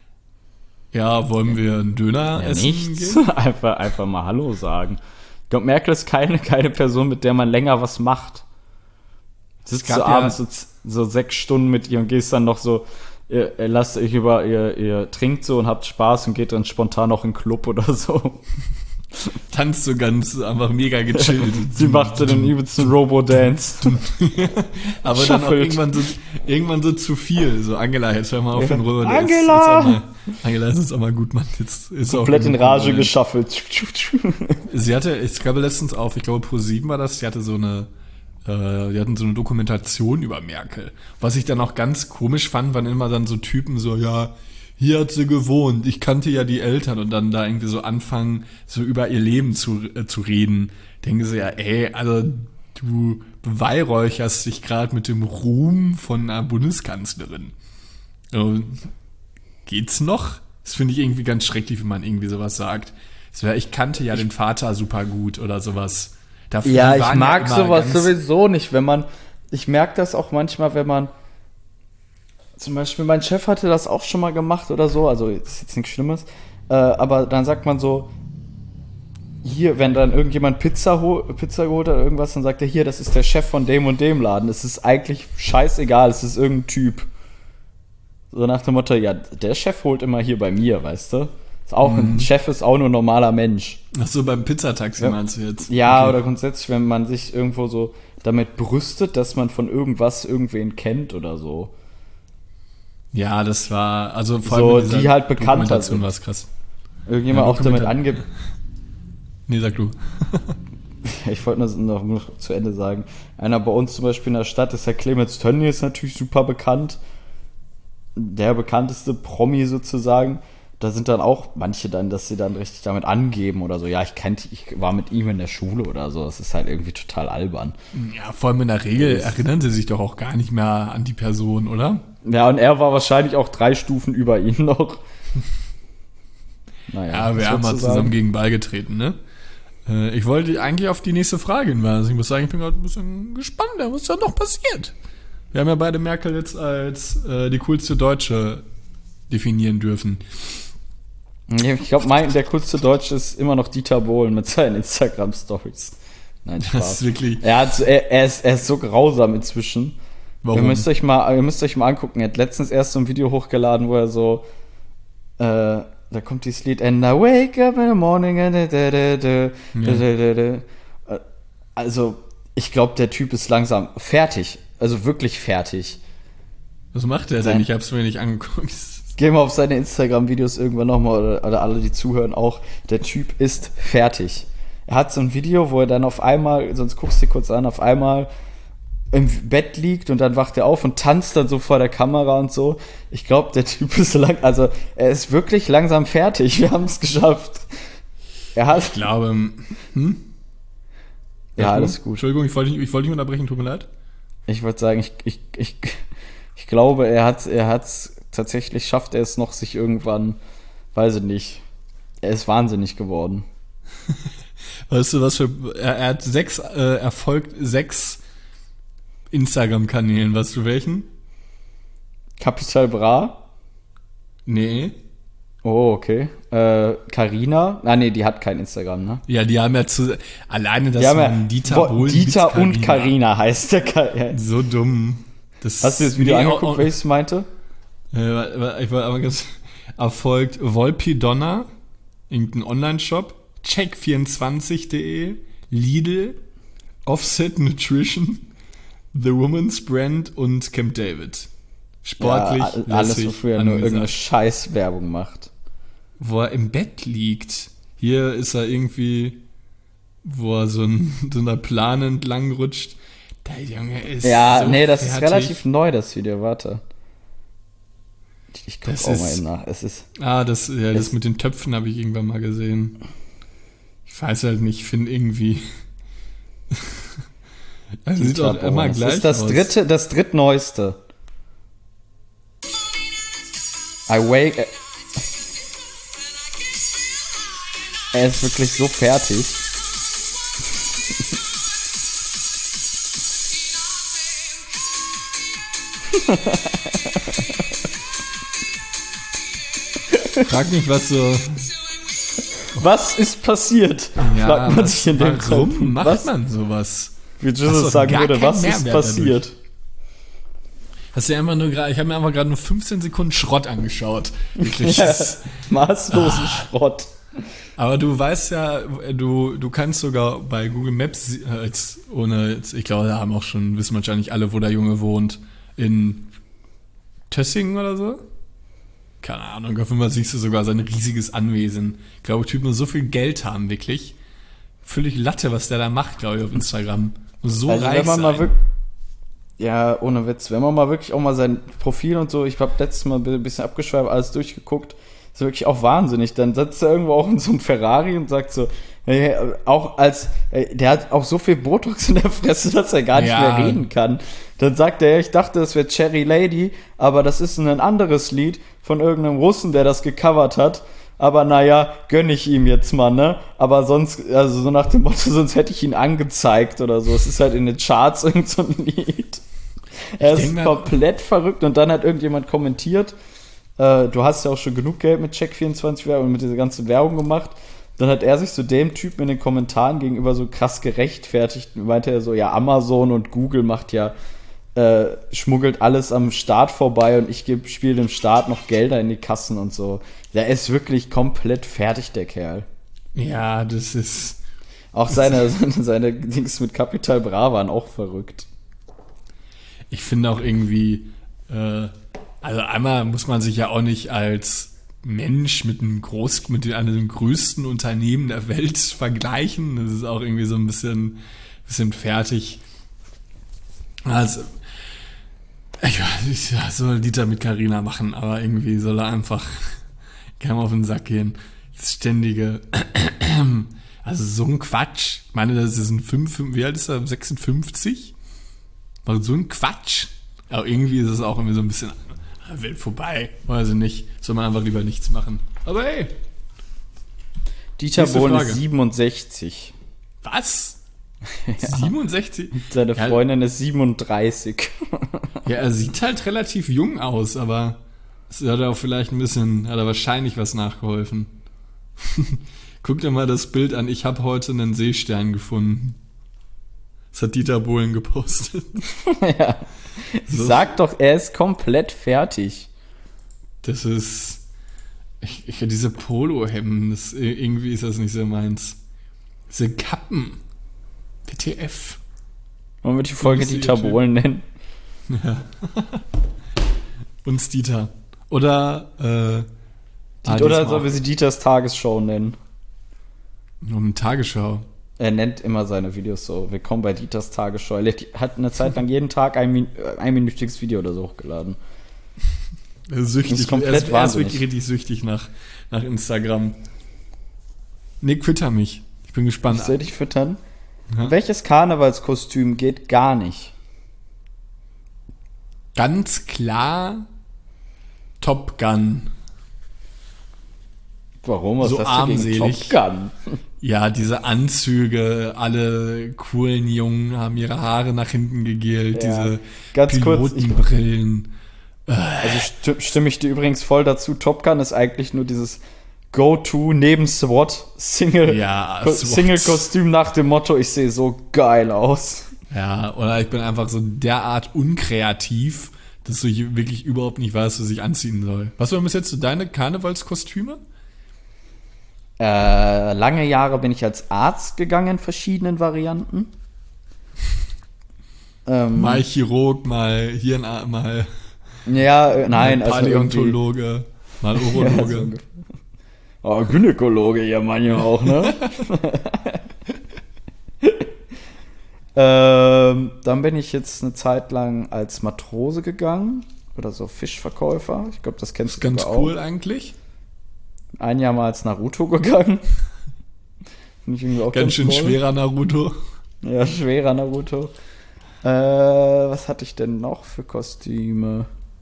Ja, wollen wir einen Döner essen nichts. gehen? Einfach mal Hallo sagen. Ich glaube, Merkel ist keine Person, mit der man länger was macht. Sitzt du abends so 6 Stunden mit ihr und gehst dann noch so, ihr lasst euch ihr trinkt so und habt Spaß und geht dann spontan noch in den Club oder so. Tanzt so ganz einfach mega gechillt. Sie macht so den übelsten Robo-Dance. Aber dann auch irgendwann so zu viel. So, Angela, jetzt hör mal auf den Robo. Angela! Angela, ist es auch mal gut, Mann. Jetzt ist komplett in Rage geschaffelt. Sie hatte, ich glaube letztens ich glaube Pro7 war das, die hatten so eine Dokumentation über Merkel. Was ich dann auch ganz komisch fand, waren immer dann so Typen so, ja, hier hat sie gewohnt, ich kannte ja die Eltern und dann da irgendwie so anfangen, so über ihr Leben zu reden. Denken sie ja, also du beweihräucherst dich gerade mit dem Ruhm von einer Bundeskanzlerin. Geht's noch? Das finde ich irgendwie ganz schrecklich, wenn man irgendwie sowas sagt. Ich kannte ja den Vater super gut oder sowas. Dafür, Ja, die ich waren mag immer sowas ganz- sowieso nicht, wenn man, ich merke das auch manchmal, wenn man, zum Beispiel mein Chef hatte das auch schon mal gemacht oder so, also ist jetzt nichts Schlimmes, aber dann sagt man so, hier, wenn dann irgendjemand Pizza geholt hat oder irgendwas, dann sagt er, hier, das ist der Chef von dem und dem Laden. Es ist eigentlich scheißegal, es ist irgendein Typ. So nach dem Motto, ja, der Chef holt immer hier bei mir, weißt du? Ist auch ein Chef ist auch nur ein normaler Mensch. Ach so, beim Pizzataxi Ja. meinst du jetzt? Ja, Okay. oder grundsätzlich, wenn man sich irgendwo so damit brüstet, dass man von irgendwas irgendwen kennt oder so. Ja, das war, also vor So, allem in dieser die halt bekannter Dokumentation sind. war es krass. Irgendjemand Ja, auch damit Dokumentar- Nee, sag du. Ich wollte noch zu Ende sagen. Einer bei uns zum Beispiel in der Stadt ist der Clemens Tönnies, ist natürlich super bekannt. Der bekannteste Promi sozusagen. Da sind dann auch manche dann, dass sie dann richtig damit angeben oder so. Ja, ich war mit ihm in der Schule oder so. Das ist halt irgendwie total albern. Ja, vor allem in der Regel erinnern sie sich doch auch gar nicht mehr an die Person, oder? Ja, und er war wahrscheinlich auch 3 Stufen über ihn noch. Naja, Ja, wir was haben mal würdest du zusammen sagen? gegen Ball getreten, ne? Ich wollte eigentlich auf die nächste Frage hinweisen. Ich muss sagen, ich bin gerade ein bisschen gespannt, was da noch passiert. Wir haben ja beide Merkel jetzt als die coolste Deutsche definieren dürfen. Ich glaube, der coolste Deutsche ist immer noch Dieter Bohlen mit seinen Instagram-Stories. Nein, Spaß. Das ist wirklich. Er ist so grausam inzwischen. Warum? Ihr müsst euch mal angucken. Er hat letztens erst so ein Video hochgeladen, wo er so, da kommt dieses Lied, and I wake up in the morning and Also, ich glaube, der Typ ist langsam fertig. Also wirklich fertig. Was macht der denn? Ich hab's mir nicht angeguckt. Geh mal auf seine Instagram-Videos irgendwann nochmal oder alle, die zuhören, auch. Der Typ ist fertig. Er hat so ein Video, wo er dann auf einmal, sonst guckst du dir kurz an, auf einmal im Bett liegt und dann wacht er auf und tanzt dann so vor der Kamera und so. Ich glaube, der Typ ist er ist wirklich langsam fertig. Wir haben es geschafft. Ich glaube, Ja, alles gut. Entschuldigung, ich wollte nicht unterbrechen, tut mir leid. Ich würde sagen, ich glaube, er hat's tatsächlich, schafft er es noch, sich irgendwann, weiß ich nicht, er ist wahnsinnig geworden. Weißt du, er hat 6 Instagram-Kanälen, weißt du welchen? Capital Bra? Nee. Oh, okay. Carina? Nee, die hat kein Instagram, ne? Ja, die haben ja alleine das Dieter und Carina heißt der. So dumm. Hast du das Video angeguckt, welches meinte? Ich war aber ganz erfolgt Volpi Donna, irgendein Online-Shop, check24.de, Lidl, Offset Nutrition, The Woman's Brand und Camp David. Sportlich, ja, alles, lässig, wofür er nur irgendeine Scheißwerbung macht. Wo er im Bett liegt. Hier ist er irgendwie, wo er so einer Plane entlang rutscht. Der Junge ist ja, so nee, das fertig. ist relativ neu, das Video, warte. Ich guck Das auch ist- mal eben nach. Es ist. Das mit den Töpfen habe ich irgendwann mal gesehen. Ich weiß halt nicht, ich finde irgendwie. Also sieht auch immer Das gleich ist das aus. das drittneueste. Er ist wirklich so fertig. Frag mich, was so. Was ist passiert? Fragt man sich in dem warum Zeitpunkt. macht Was? man sowas? Wie Hast Jesus doch sagen gar würde, keinen was ist Mehrwert passiert? Hast du einfach nur gerade, ich habe mir einfach gerade nur 15 Sekunden Schrott angeschaut. Wirklich. Ja, maßlosen Schrott. Aber du weißt ja, du kannst sogar bei Google Maps, ich glaube, da wissen wahrscheinlich alle, wo der Junge wohnt. In Tössingen oder so? Keine Ahnung, auf jeden Fall siehst du sogar sein riesiges Anwesen. Ich glaube, Typen muss so viel Geld haben, wirklich. Völlig Latte, was der da macht, glaube ich, auf Instagram. Muss so Also reich wenn man sein. mal wirklich, ja, ohne Witz, wenn man mal wirklich auch mal sein Profil und so, ich habe letztes Mal ein bisschen abgeschweift, alles durchgeguckt, ist wirklich auch wahnsinnig. Dann sitzt er irgendwo auch in so einem Ferrari und sagt so, der hat auch so viel Botox in der Fresse, dass er gar nicht mehr reden kann. Dann sagt er, ich dachte, das wäre Cherry Lady, aber das ist ein anderes Lied von irgendeinem Russen, der das gecovert hat. Aber naja, gönn ich ihm jetzt mal, ne? Aber sonst, also so nach dem Motto, sonst hätte ich ihn angezeigt oder so. Es ist halt in den Charts irgend so ein Lied. Er ist komplett verrückt und dann hat irgendjemand kommentiert, du hast ja auch schon genug Geld mit Check24 und mit dieser ganzen Werbung gemacht. Dann hat er sich so dem Typen in den Kommentaren gegenüber so krass gerechtfertigt. Meinte er so, ja, Amazon und Google macht ja, schmuggelt alles am Staat vorbei und ich spiele dem Staat noch Gelder in die Kassen und so. Der ist wirklich komplett fertig, der Kerl. Ja, das ist... Auch seine Dings mit Capital Bra waren auch verrückt. Ich finde auch irgendwie, also einmal muss man sich ja auch nicht als Mensch mit einem einem der größten Unternehmen der Welt vergleichen. Das ist auch irgendwie so ein bisschen fertig. Also, soll Dieter mit Carina machen, aber irgendwie soll er einfach gerne auf den Sack gehen. Das ständige, also so ein Quatsch. Ich meine, das ist wie alt ist er? 56? Also so ein Quatsch. Aber irgendwie ist es auch irgendwie so ein bisschen Welt vorbei. Weiß ich nicht. Soll man einfach lieber nichts machen. Aber hey. Dieter Bohlen ist 67. Was? Ja. 67? Seine Freundin ist 37. Ja, er sieht halt relativ jung aus, aber es hat er auch vielleicht hat er wahrscheinlich was nachgeholfen. Guck dir mal das Bild an. Ich habe heute einen Seestern gefunden. Das hat Dieter Bohlen gepostet. Ja. So. Sag doch, er ist komplett fertig. Das ist... diese Polohemden, irgendwie ist das nicht so meins. Diese Kappen. WTF. Wollen wir die Folge Dieter Bohlen nennen? Ja. Uns Dieter. Oder sollen wir sie Dieters Tagesshow nennen? Um Tagesschau. Er nennt immer seine Videos so. Willkommen bei Dieters Tagesschau. Er hat eine Zeit lang jeden Tag ein minütiges Video oder so hochgeladen. Er ist süchtig. Er ist wirklich richtig süchtig nach Instagram. Nick, fütter mich. Ich bin gespannt. Soll ich dich füttern? Ja. Welches Karnevalskostüm geht gar nicht? Ganz klar Top Gun. Warum? Was so ist das armselig. Gegen Top Gun? Ja, diese Anzüge, alle coolen Jungen haben ihre Haare nach hinten gegelt, Ja. diese Ganz Pilotenbrillen. Also stimme ich dir übrigens voll dazu. Top Gun ist eigentlich nur dieses Go-To neben SWAT Single-Kostüm nach dem Motto, ich sehe so geil aus. Ja, oder ich bin einfach so derart unkreativ, dass ich wirklich überhaupt nicht weiß, was ich anziehen soll. Was waren bis jetzt so deine Karnevalskostüme? Lange Jahre bin ich als Arzt gegangen in verschiedenen Varianten. Mal Chirurg, mal Hirnarzt, mal nein, Paläontologe, mal Urologe. Ja, Gynäkologe ja manchmal auch, ne? Dann bin ich jetzt eine Zeit lang als Matrose gegangen oder so Fischverkäufer. Ich glaube, das kennst du auch. Ganz cool eigentlich. Ein Jahr mal als Naruto gegangen. Finde ich irgendwie auch ganz schön cool. Schwerer Naruto. Ja, schwerer Naruto. Was hatte ich denn noch für Kostüme?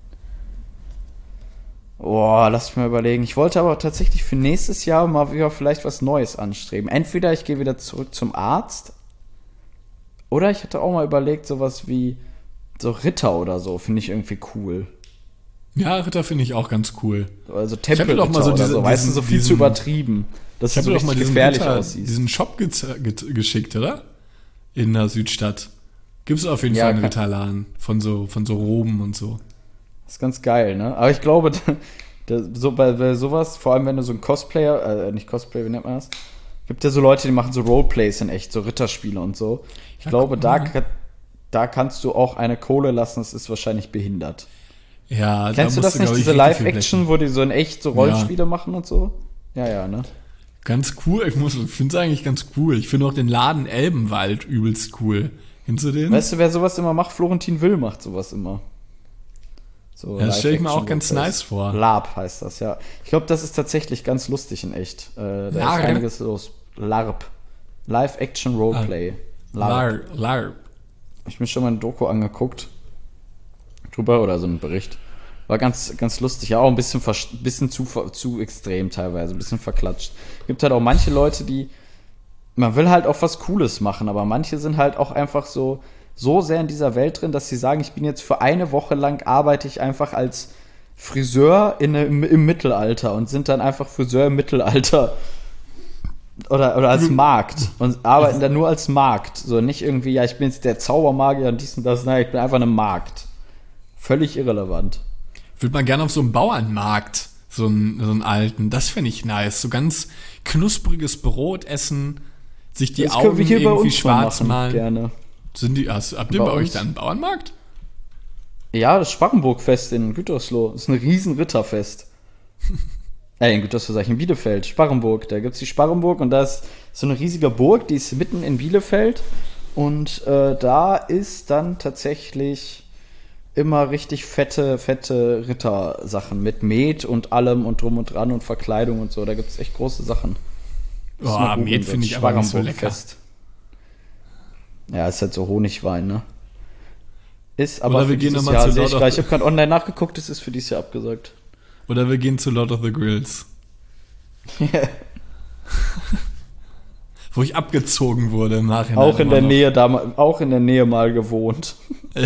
Boah, lass mich mal überlegen. Ich wollte aber tatsächlich für nächstes Jahr mal wieder vielleicht was Neues anstreben. Entweder ich gehe wieder zurück zum Arzt oder ich hatte auch mal überlegt, sowas wie so Ritter oder so. Finde ich irgendwie cool. Ja, Ritter finde ich auch ganz cool. Also Tempelritter mal so oder so. Weißt du, so viel zu übertrieben. Dass es so richtig gefährlich aussieht. Diesen Shop geschickt, oder? In der Südstadt. Gibt es auf jeden Fall einen Ritterladen von so Roben und so. Das ist ganz geil, ne? Aber ich glaube, so bei sowas, vor allem wenn du so ein Cosplayer, nicht Cosplay, wie nennt man das? Gibt ja so Leute, die machen so Roleplays in echt, so Ritterspiele und so. Ich glaube, da kannst du auch eine Kohle lassen, das ist wahrscheinlich behindert. Ja, kennst du das nicht, diese Live-Action, wo die so in echt so Rollenspiele machen und so? Ja, ne? Ganz cool, ich finde es eigentlich ganz cool. Ich finde auch den Laden Elbenwald übelst cool. Kennst du den? Weißt du, wer sowas immer macht? Florentin Will macht sowas immer. So Ja, das stelle ich mir auch Live-Action-Roleplays. ganz nice vor. LARP heißt das, ja. Ich glaube, das ist tatsächlich ganz lustig in echt. Da LARP? ist einiges los. LARP. Live-Action-Roleplay. Larp. Hab ich mir schon mal ein Doku angeguckt. Drüber oder so ein Bericht. War ganz, ganz lustig. Ja, auch ein bisschen zu extrem teilweise. Ein bisschen verklatscht. Gibt halt auch manche Leute, die. Man will halt auch was Cooles machen, aber manche sind halt auch einfach so sehr in dieser Welt drin, dass sie sagen, ich bin jetzt für eine Woche lang arbeite ich einfach als Friseur im Mittelalter und sind dann einfach Friseur im Mittelalter. Oder als Markt und arbeiten dann nur als Markt. So nicht irgendwie, ja, ich bin jetzt der Zaubermagier und dies und das. Nein, ich bin einfach ein Markt. Völlig irrelevant. Würde man gerne auf so einem Bauernmarkt, so einen alten, das fände ich nice. So ganz knuspriges Brot essen, sich die Das können Augen wir hier bei irgendwie uns schwarz mal machen, malen. gerne. Habt ihr Bei bei euch uns? dann einen Bauernmarkt? Ja, das Sparrenburgfest in Gütersloh. Das ist ein riesen Ritterfest. In Gütersloh sag ich, in Bielefeld. Sparrenburg. Da gibt's die Sparrenburg und da ist so eine riesige Burg, die ist mitten in Bielefeld. Und da ist dann tatsächlich immer richtig fette Rittersachen mit Met und allem und drum und dran und Verkleidung und so. Da gibt's echt große Sachen. Das ist Boah, mal Met googeln, finde ich das aber nicht so lecker. Sparrenburgfest. Ja, ist halt so Honigwein, ne? Ist aber Oder wir für gehen dieses noch mal Jahr, zu sehe ich Lord of gerade. Ich the- habe gerade online nachgeguckt, es ist für dieses Jahr abgesagt. Oder wir gehen zu Lord of the Grills, wo ich abgezogen wurde im Nachhinein. Auch in immer der noch. Nähe auch in der Nähe mal gewohnt.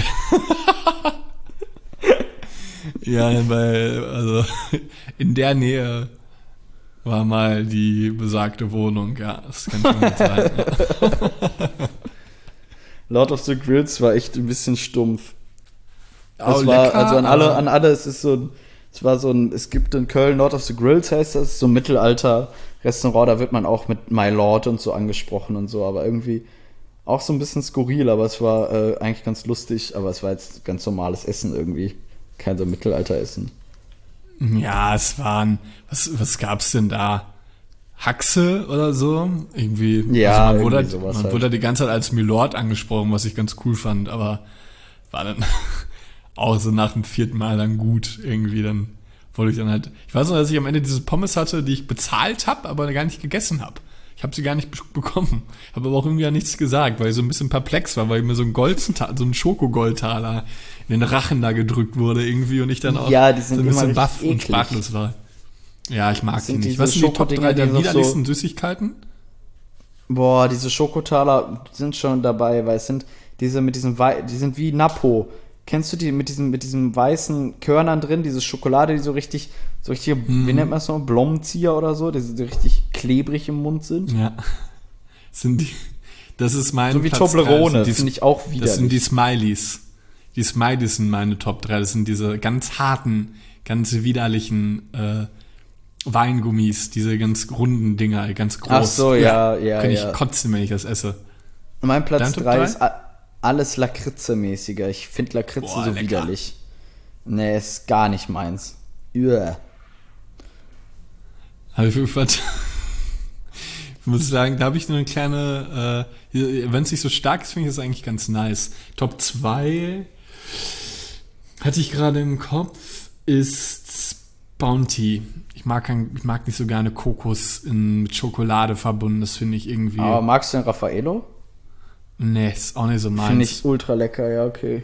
Ja, also in der Nähe war mal die besagte Wohnung, ja, das kann schon gut sein. Ja. Lord of the Grills war echt ein bisschen stumpf. Oh, Es war, lecker, also an aber- alle, es gibt in Köln Lord of the Grills heißt das, so ein Mittelalter-Restaurant, da wird man auch mit My Lord und so angesprochen und so, aber irgendwie auch so ein bisschen skurril, aber es war eigentlich ganz lustig, aber es war jetzt ganz normales Essen irgendwie. Kein so Mittelalter-Essen. Ja, es waren, was gab's denn da? Haxe oder so? Irgendwie, Ja, also man irgendwie sowas halt. wurde die ganze Zeit als Milord angesprochen, was ich ganz cool fand, aber war dann auch so nach dem 4. Mal dann gut irgendwie, dann wollte ich dann halt, ich weiß noch, dass ich am Ende diese Pommes hatte, die ich bezahlt habe, aber gar nicht gegessen habe. Ich habe sie gar nicht bekommen. Habe aber auch irgendwie ja nichts gesagt, weil ich so ein bisschen perplex war, weil mir so ein Schokogoldtaler in den Rachen da gedrückt wurde irgendwie und ich dann auch Ja, die sind so ein immer bisschen richtig baff und eklig. sprachlos war. Ja, ich mag Das die sind nicht. diese Was sind die Top 3 Schokodinger, der die noch widerlichsten Süßigkeiten? Boah, diese Schokotaler sind schon dabei, weil es sind diese mit diesem die sind wie Napo. Kennst du die mit diesem weißen Körnern drin, diese Schokolade, die so richtig, wie nennt man das noch, Blomenzieher oder so, die so richtig klebrig im Mund sind? Ja. Das ist mein So wie Platz Toblerone, 3. Das sind finde ich auch Das sind die widerlich. Smileys. Die Smileys sind meine Top 3. Das sind diese ganz harten, ganz widerlichen Weingummis, diese ganz runden Dinger, ganz groß. Ach so, ja. Könnte ich kotzen, wenn ich das esse. Mein Platz Dein Top 3 drei? ist alles Lakritze-mäßiger. Ich finde Lakritze Boah, so lecker. widerlich. Nee, ist gar nicht meins. Uah. Aber ich muss sagen, da habe ich nur eine kleine, wenn es nicht so stark ist, finde ich das eigentlich ganz nice. Top 2 hatte ich gerade im Kopf, ist Bounty. Ich mag nicht so gerne Kokos mit Schokolade verbunden. Das finde ich irgendwie. Aber magst du den Raffaello? Nee, ist auch nicht so meins. Finde ich ultra lecker, ja, okay.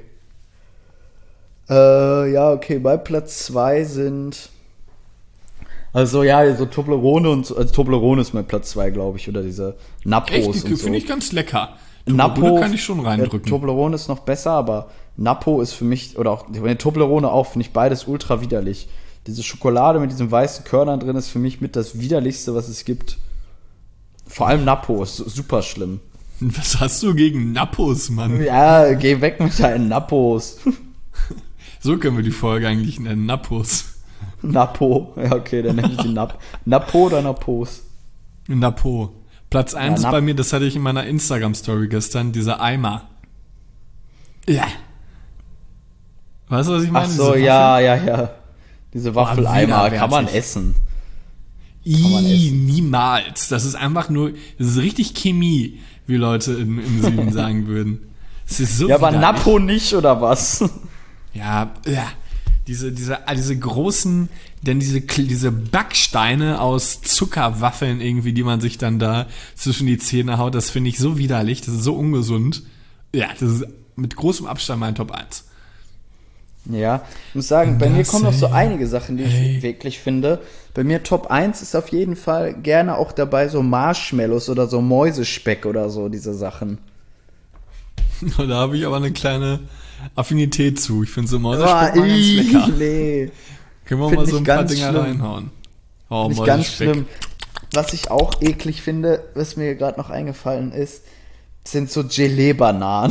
Ja, okay, bei Platz 2 sind. Also ja, so Toblerone und so, also Toblerone ist mein Platz 2, glaube ich, oder diese Nappos Echt, und die so. finde ich ganz lecker. Nappo Toblerone kann ich schon reindrücken. Toblerone ist noch besser, aber Nappo ist für mich, oder auch Toblerone auch, finde ich beides ultra widerlich. Diese Schokolade mit diesen weißen Körnern drin ist für mich mit das widerlichste, was es gibt. Vor allem Nappo ist super schlimm. Was hast du gegen Nappos, Mann? Ja, geh weg mit deinen Nappos. So können wir die Folge eigentlich nennen, Nappos. Nappo. Ja, okay, dann nenne ich die Nappo oder Nappos. Napo. Platz 1 Ja, bei mir, das hatte ich in meiner Instagram-Story gestern, dieser Eimer. Ja. Weißt du, was ich meine? Ach so, Diese ja. Diese Waffeleimer widerwärtig. kann man essen. Waffeln? man essen. Niemals. Das ist einfach nur, das ist richtig Chemie, wie Leute im Süden sagen würden. Es ist so Ja, aber widerlich. Nappo nicht, oder was? Ja, diese großen, denn diese Backsteine aus Zuckerwaffeln irgendwie, die man sich dann da zwischen die Zähne haut, das finde ich so widerlich, das ist so ungesund. Ja, das ist mit großem Abstand mein Top 1. Ja, ich muss sagen, bei mir kommen noch so einige Sachen, die ich wirklich finde. Bei mir Top 1 ist auf jeden Fall gerne auch dabei so Marshmallows oder so Mäusespeck oder so, diese Sachen. Da habe ich aber eine kleine Affinität zu. Ich finde so Mäusespeck mal ganz lecker. Nee. Können wir Find mal so ich ein paar ganz Dinger schlimm. reinhauen. Oh, Nicht ganz schlimm. Was ich auch eklig finde, was mir gerade noch eingefallen ist, sind so Gelee-Bananen.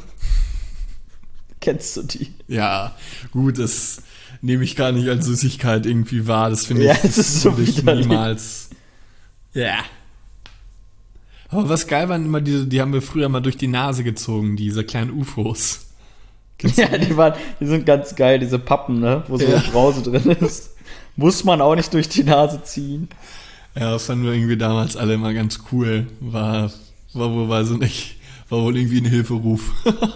Kennst du die? Ja, gut, das nehme ich gar nicht als Süßigkeit irgendwie wahr. Das finde ich, es ist so find ich widerlich. niemals. Ja. Aber was geil waren immer die haben wir früher mal durch die Nase gezogen, diese kleinen UFOs. Kennst du Ja, die sind ganz geil, diese Pappen, ne? Wo so Ja. Brause drin ist. Muss man auch nicht durch die Nase ziehen. Ja, das fanden wir irgendwie damals alle immer ganz cool. War wohl, weiß ich nicht, war wohl irgendwie ein Hilferuf.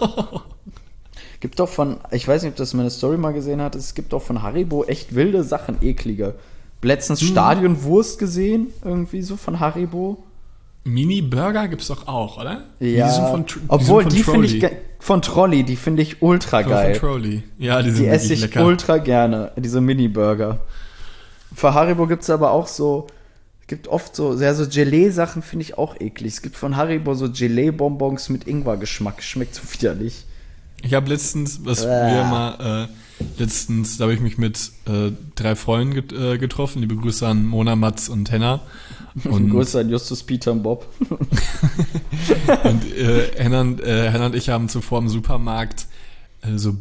Gibt doch ich weiß nicht, ob du das in meiner Story mal gesehen hat, es gibt doch von Haribo echt wilde Sachen, eklige. Letztens Stadionwurst gesehen, irgendwie so von Haribo. Mini-Burger gibt's doch auch, oder? Ja, Die sind obwohl sind die von finde Trolli. ich von Trolli, die finde ich ultra geil. Von Trolli. Ja, die sind Die esse wirklich ich lecker. ultra gerne, diese Mini-Burger. Für Haribo gibt es aber auch so, es gibt oft so Gelee-Sachen finde ich auch eklig. Es gibt von Haribo so Gelee-Bonbons mit Ingwer-Geschmack, schmeckt so widerlich. Ich habe letztens, da habe ich mich mit 3 Freunden getroffen. Liebe Grüße an Mona, Mats und Henna. Und, Grüße an Justus, Peter und Bob. und Henna und ich haben zuvor im Supermarkt so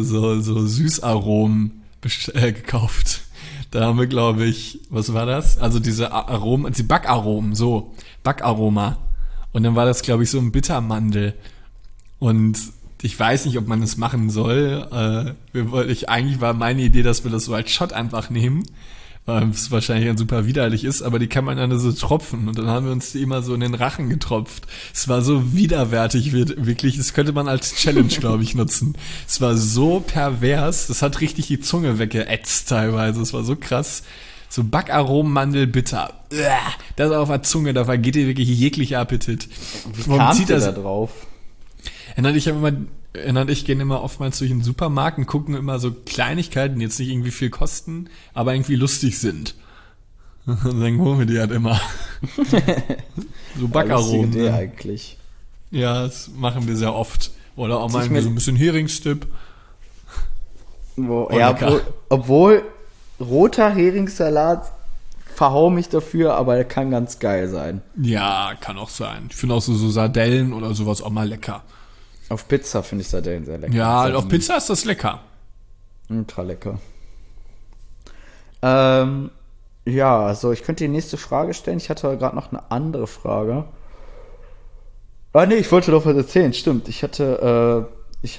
Süßaromen gekauft. Da haben wir, glaube ich, was war das? Also diese Aromen, die Backaromen, so, Backaroma. Und dann war das, glaube ich, so ein Bittermandel. Und ich weiß nicht, ob man das machen soll. Eigentlich war meine Idee, dass wir das so als Shot einfach nehmen, weil es wahrscheinlich dann super widerlich ist, aber die kann man dann so tropfen. Und dann haben wir uns die immer so in den Rachen getropft. Es war so widerwärtig, wirklich. Das könnte man als Challenge, glaube ich, nutzen. Es war so pervers. Das hat richtig die Zunge weggeätzt teilweise. Es war so krass. So Backaromen, Mandel, bitter. Das auf der Zunge, da vergeht dir wirklich jeglicher Appetit. Wie kamt ihr da drauf? Henna und ich gehen immer oftmals durch den Supermarkt und gucken immer so Kleinigkeiten, die jetzt nicht irgendwie viel kosten, aber irgendwie lustig sind. Und dann holen wir die halt immer. So Backaromen. Lustige Idee Ne? eigentlich. Ja, das machen wir sehr oft. Oder auch mal Ich irgendwie so ein bisschen Heringsdip. Ja, lecker. obwohl roter Heringssalat verhau mich dafür, aber er kann ganz geil sein. Ja, kann auch sein. Ich finde auch so Sardellen oder sowas auch mal lecker. Auf Pizza finde ich Sardellen sehr lecker. Ja, Das ist auf Pizza ist das lecker. ultra lecker. Ja, so, ich könnte die nächste Frage stellen. Ich hatte gerade noch eine andere Frage. Nee, ich wollte doch was erzählen, stimmt. Ich hatte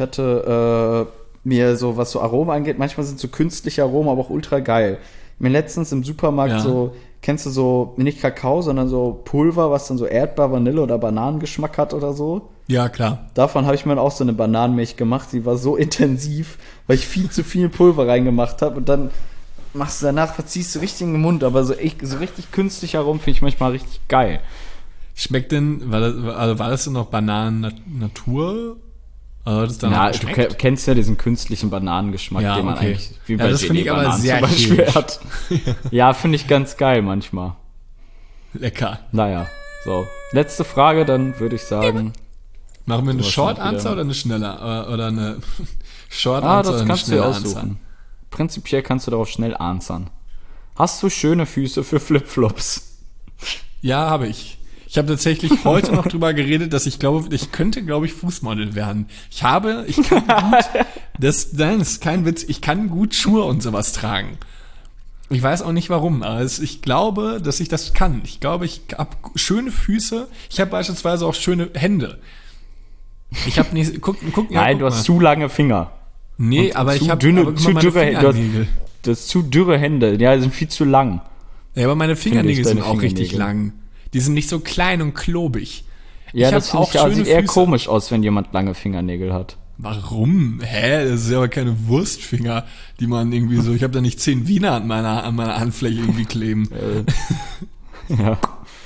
mir so, was so Aromen angeht, manchmal sind so künstliche Aromen aber auch ultra geil. Mir letztens im Supermarkt so, kennst du so, nicht Kakao, sondern so Pulver, was dann so Erdbeer, Vanille oder Bananengeschmack hat oder so? Ja, klar. Davon habe ich mir auch so eine Bananenmilch gemacht, die war so intensiv, weil ich viel zu viel Pulver reingemacht habe und dann machst du danach, verziehst du richtig in den Mund, aber so richtig künstlich herum finde ich manchmal richtig geil. Schmeckt denn, war das denn noch Bananen-Natur? Das dann Na, auch du geschmeckt? kennst ja diesen künstlichen Bananengeschmack, Ja, den man okay. eigentlich wie Ja, bei das finde ich aber Gelee-Bananen sehr zum Beispiel chemisch. hat. Ja, finde ich ganz geil manchmal. Lecker. Naja, so. Letzte Frage, dann würde ich sagen. Machen wir eine Sowas Short noch wieder. Answer oder eine schneller? Oder eine Short Ah, Answer das oder eine kannst du dir schnelle aussuchen. Answer? Prinzipiell kannst du darauf schnell answern. Hast du schöne Füße für Flipflops? Ja, habe ich. Ich habe tatsächlich heute noch drüber geredet, dass ich glaube, ich könnte, Fußmodel werden. Ich kann gut, das ist kein Witz, ich kann gut Schuhe und sowas tragen. Ich weiß auch nicht warum, aber ich glaube, dass ich das kann. Ich glaube, ich habe schöne Füße. Ich habe beispielsweise auch schöne Hände. Ich habe nicht, guck Nein, du hast zu lange Finger. Nee, und aber zu ich habe dünne- meine zu dürre Hände. Fingernägel. Du hast zu dürre Hände. Ja, die sind viel zu lang. Ja, aber meine Fingernägel sind deine auch richtig Fingernägel. lang. Die sind nicht so klein und klobig. Ja, Ich das hab finde ich auch, sieht eher Füße. komisch aus, wenn jemand lange Fingernägel hat. Warum? Das ist ja aber keine Wurstfinger, die man irgendwie so, ich habe da nicht 10 Wiener an meiner Handfläche irgendwie kleben. Ja.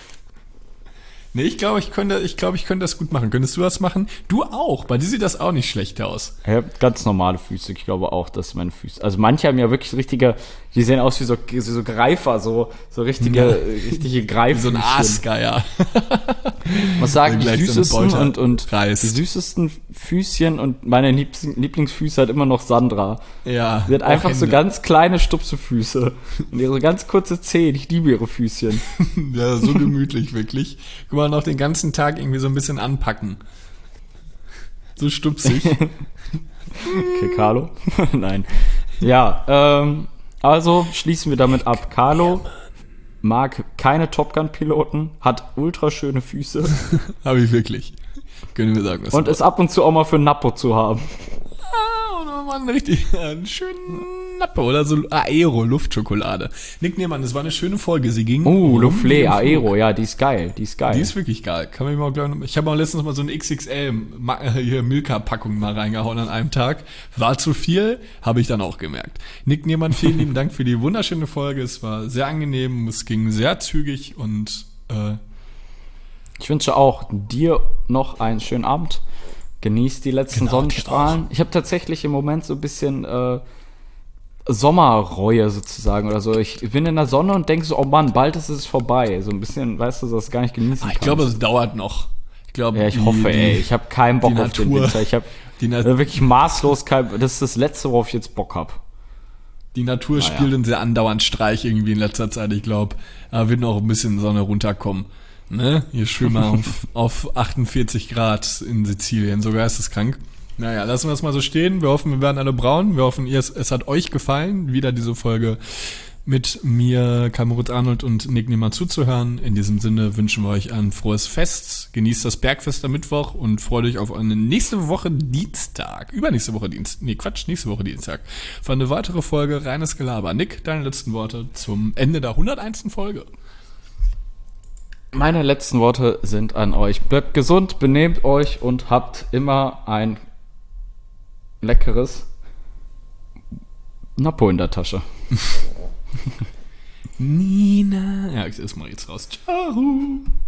Nee, ich glaube, ich könnte das gut machen. Könntest du das machen? Du auch. Bei dir sieht das auch nicht schlecht aus. Ich habe ganz normale Füße. Ich glaube auch, dass meine Füße. Also manche haben ja wirklich richtige, die sehen aus wie so Greifer, so richtige Greiffüßchen. So ein Aasgeier. Was sagen die süßesten und Reis. die süßesten Füßchen und meine Lieblingsfüße hat immer noch Sandra. Ja. Sie hat einfach so ganz kleine Stupsefüße und ihre ganz kurze Zehen. Ich liebe ihre Füßchen. Ja, so gemütlich, wirklich. Guck mal, noch den ganzen Tag irgendwie so ein bisschen anpacken. So stupsig. Okay, Carlo? Nein. Ja, also schließen wir damit ab. Carlo mag keine Top Gun-Piloten, hat ultra schöne Füße. Habe ich wirklich. Können wir sagen. Und ist ab und zu auch mal für Nappo zu haben. Und man einen schönen Nappe oder so Aero, Luftschokolade. Nick Niemann, das war eine schöne Folge. Sie ging Luftlé, Aero, ja, die ist geil. Die ist wirklich geil. Kann man mal glauben. Ich habe auch letztens mal so eine XXL Milka-Packung mal reingehauen an einem Tag. War zu viel, habe ich dann auch gemerkt. Nick Niemann, vielen lieben Dank für die wunderschöne Folge. Es war sehr angenehm, es ging sehr zügig und ich wünsche auch dir noch einen schönen Abend. Genießt die letzten Sonnenstrahlen. Ich habe tatsächlich im Moment so ein bisschen Sommerreue sozusagen oder so. Ich bin in der Sonne und denke so, oh Mann, bald ist es vorbei. So ein bisschen, weißt du, dass es gar nicht genießen kannst. Ich glaube, es dauert noch. Ich hoffe, ich habe keinen Bock auf den Winter. Ich habe wirklich maßlos das ist das Letzte, worauf ich jetzt Bock habe. Die Natur spielt einen sehr andauernd Streich irgendwie in letzter Zeit. Ich glaube, da wird noch ein bisschen Sonne runterkommen. Ne? Hier schön mal auf 48 Grad in Sizilien, so geisteskrank. Naja, lassen wir das mal so stehen. Wir hoffen, wir werden alle braun. Wir hoffen, es hat euch gefallen, wieder diese Folge mit mir, Karl-Moritz Arnold und Nick Niemann zuzuhören. In diesem Sinne wünschen wir euch ein frohes Fest. Genießt das Bergfest am Mittwoch und freut euch auf eine nächste Woche Dienstag. Nächste Woche Dienstag. Für eine weitere Folge Reines Gelaber. Nick, deine letzten Worte zum Ende der 101. Folge. Meine letzten Worte sind an euch. Bleibt gesund, benehmt euch und habt immer ein leckeres Nappo in der Tasche. Nina. Ja, ich esse mal jetzt raus. Ciao.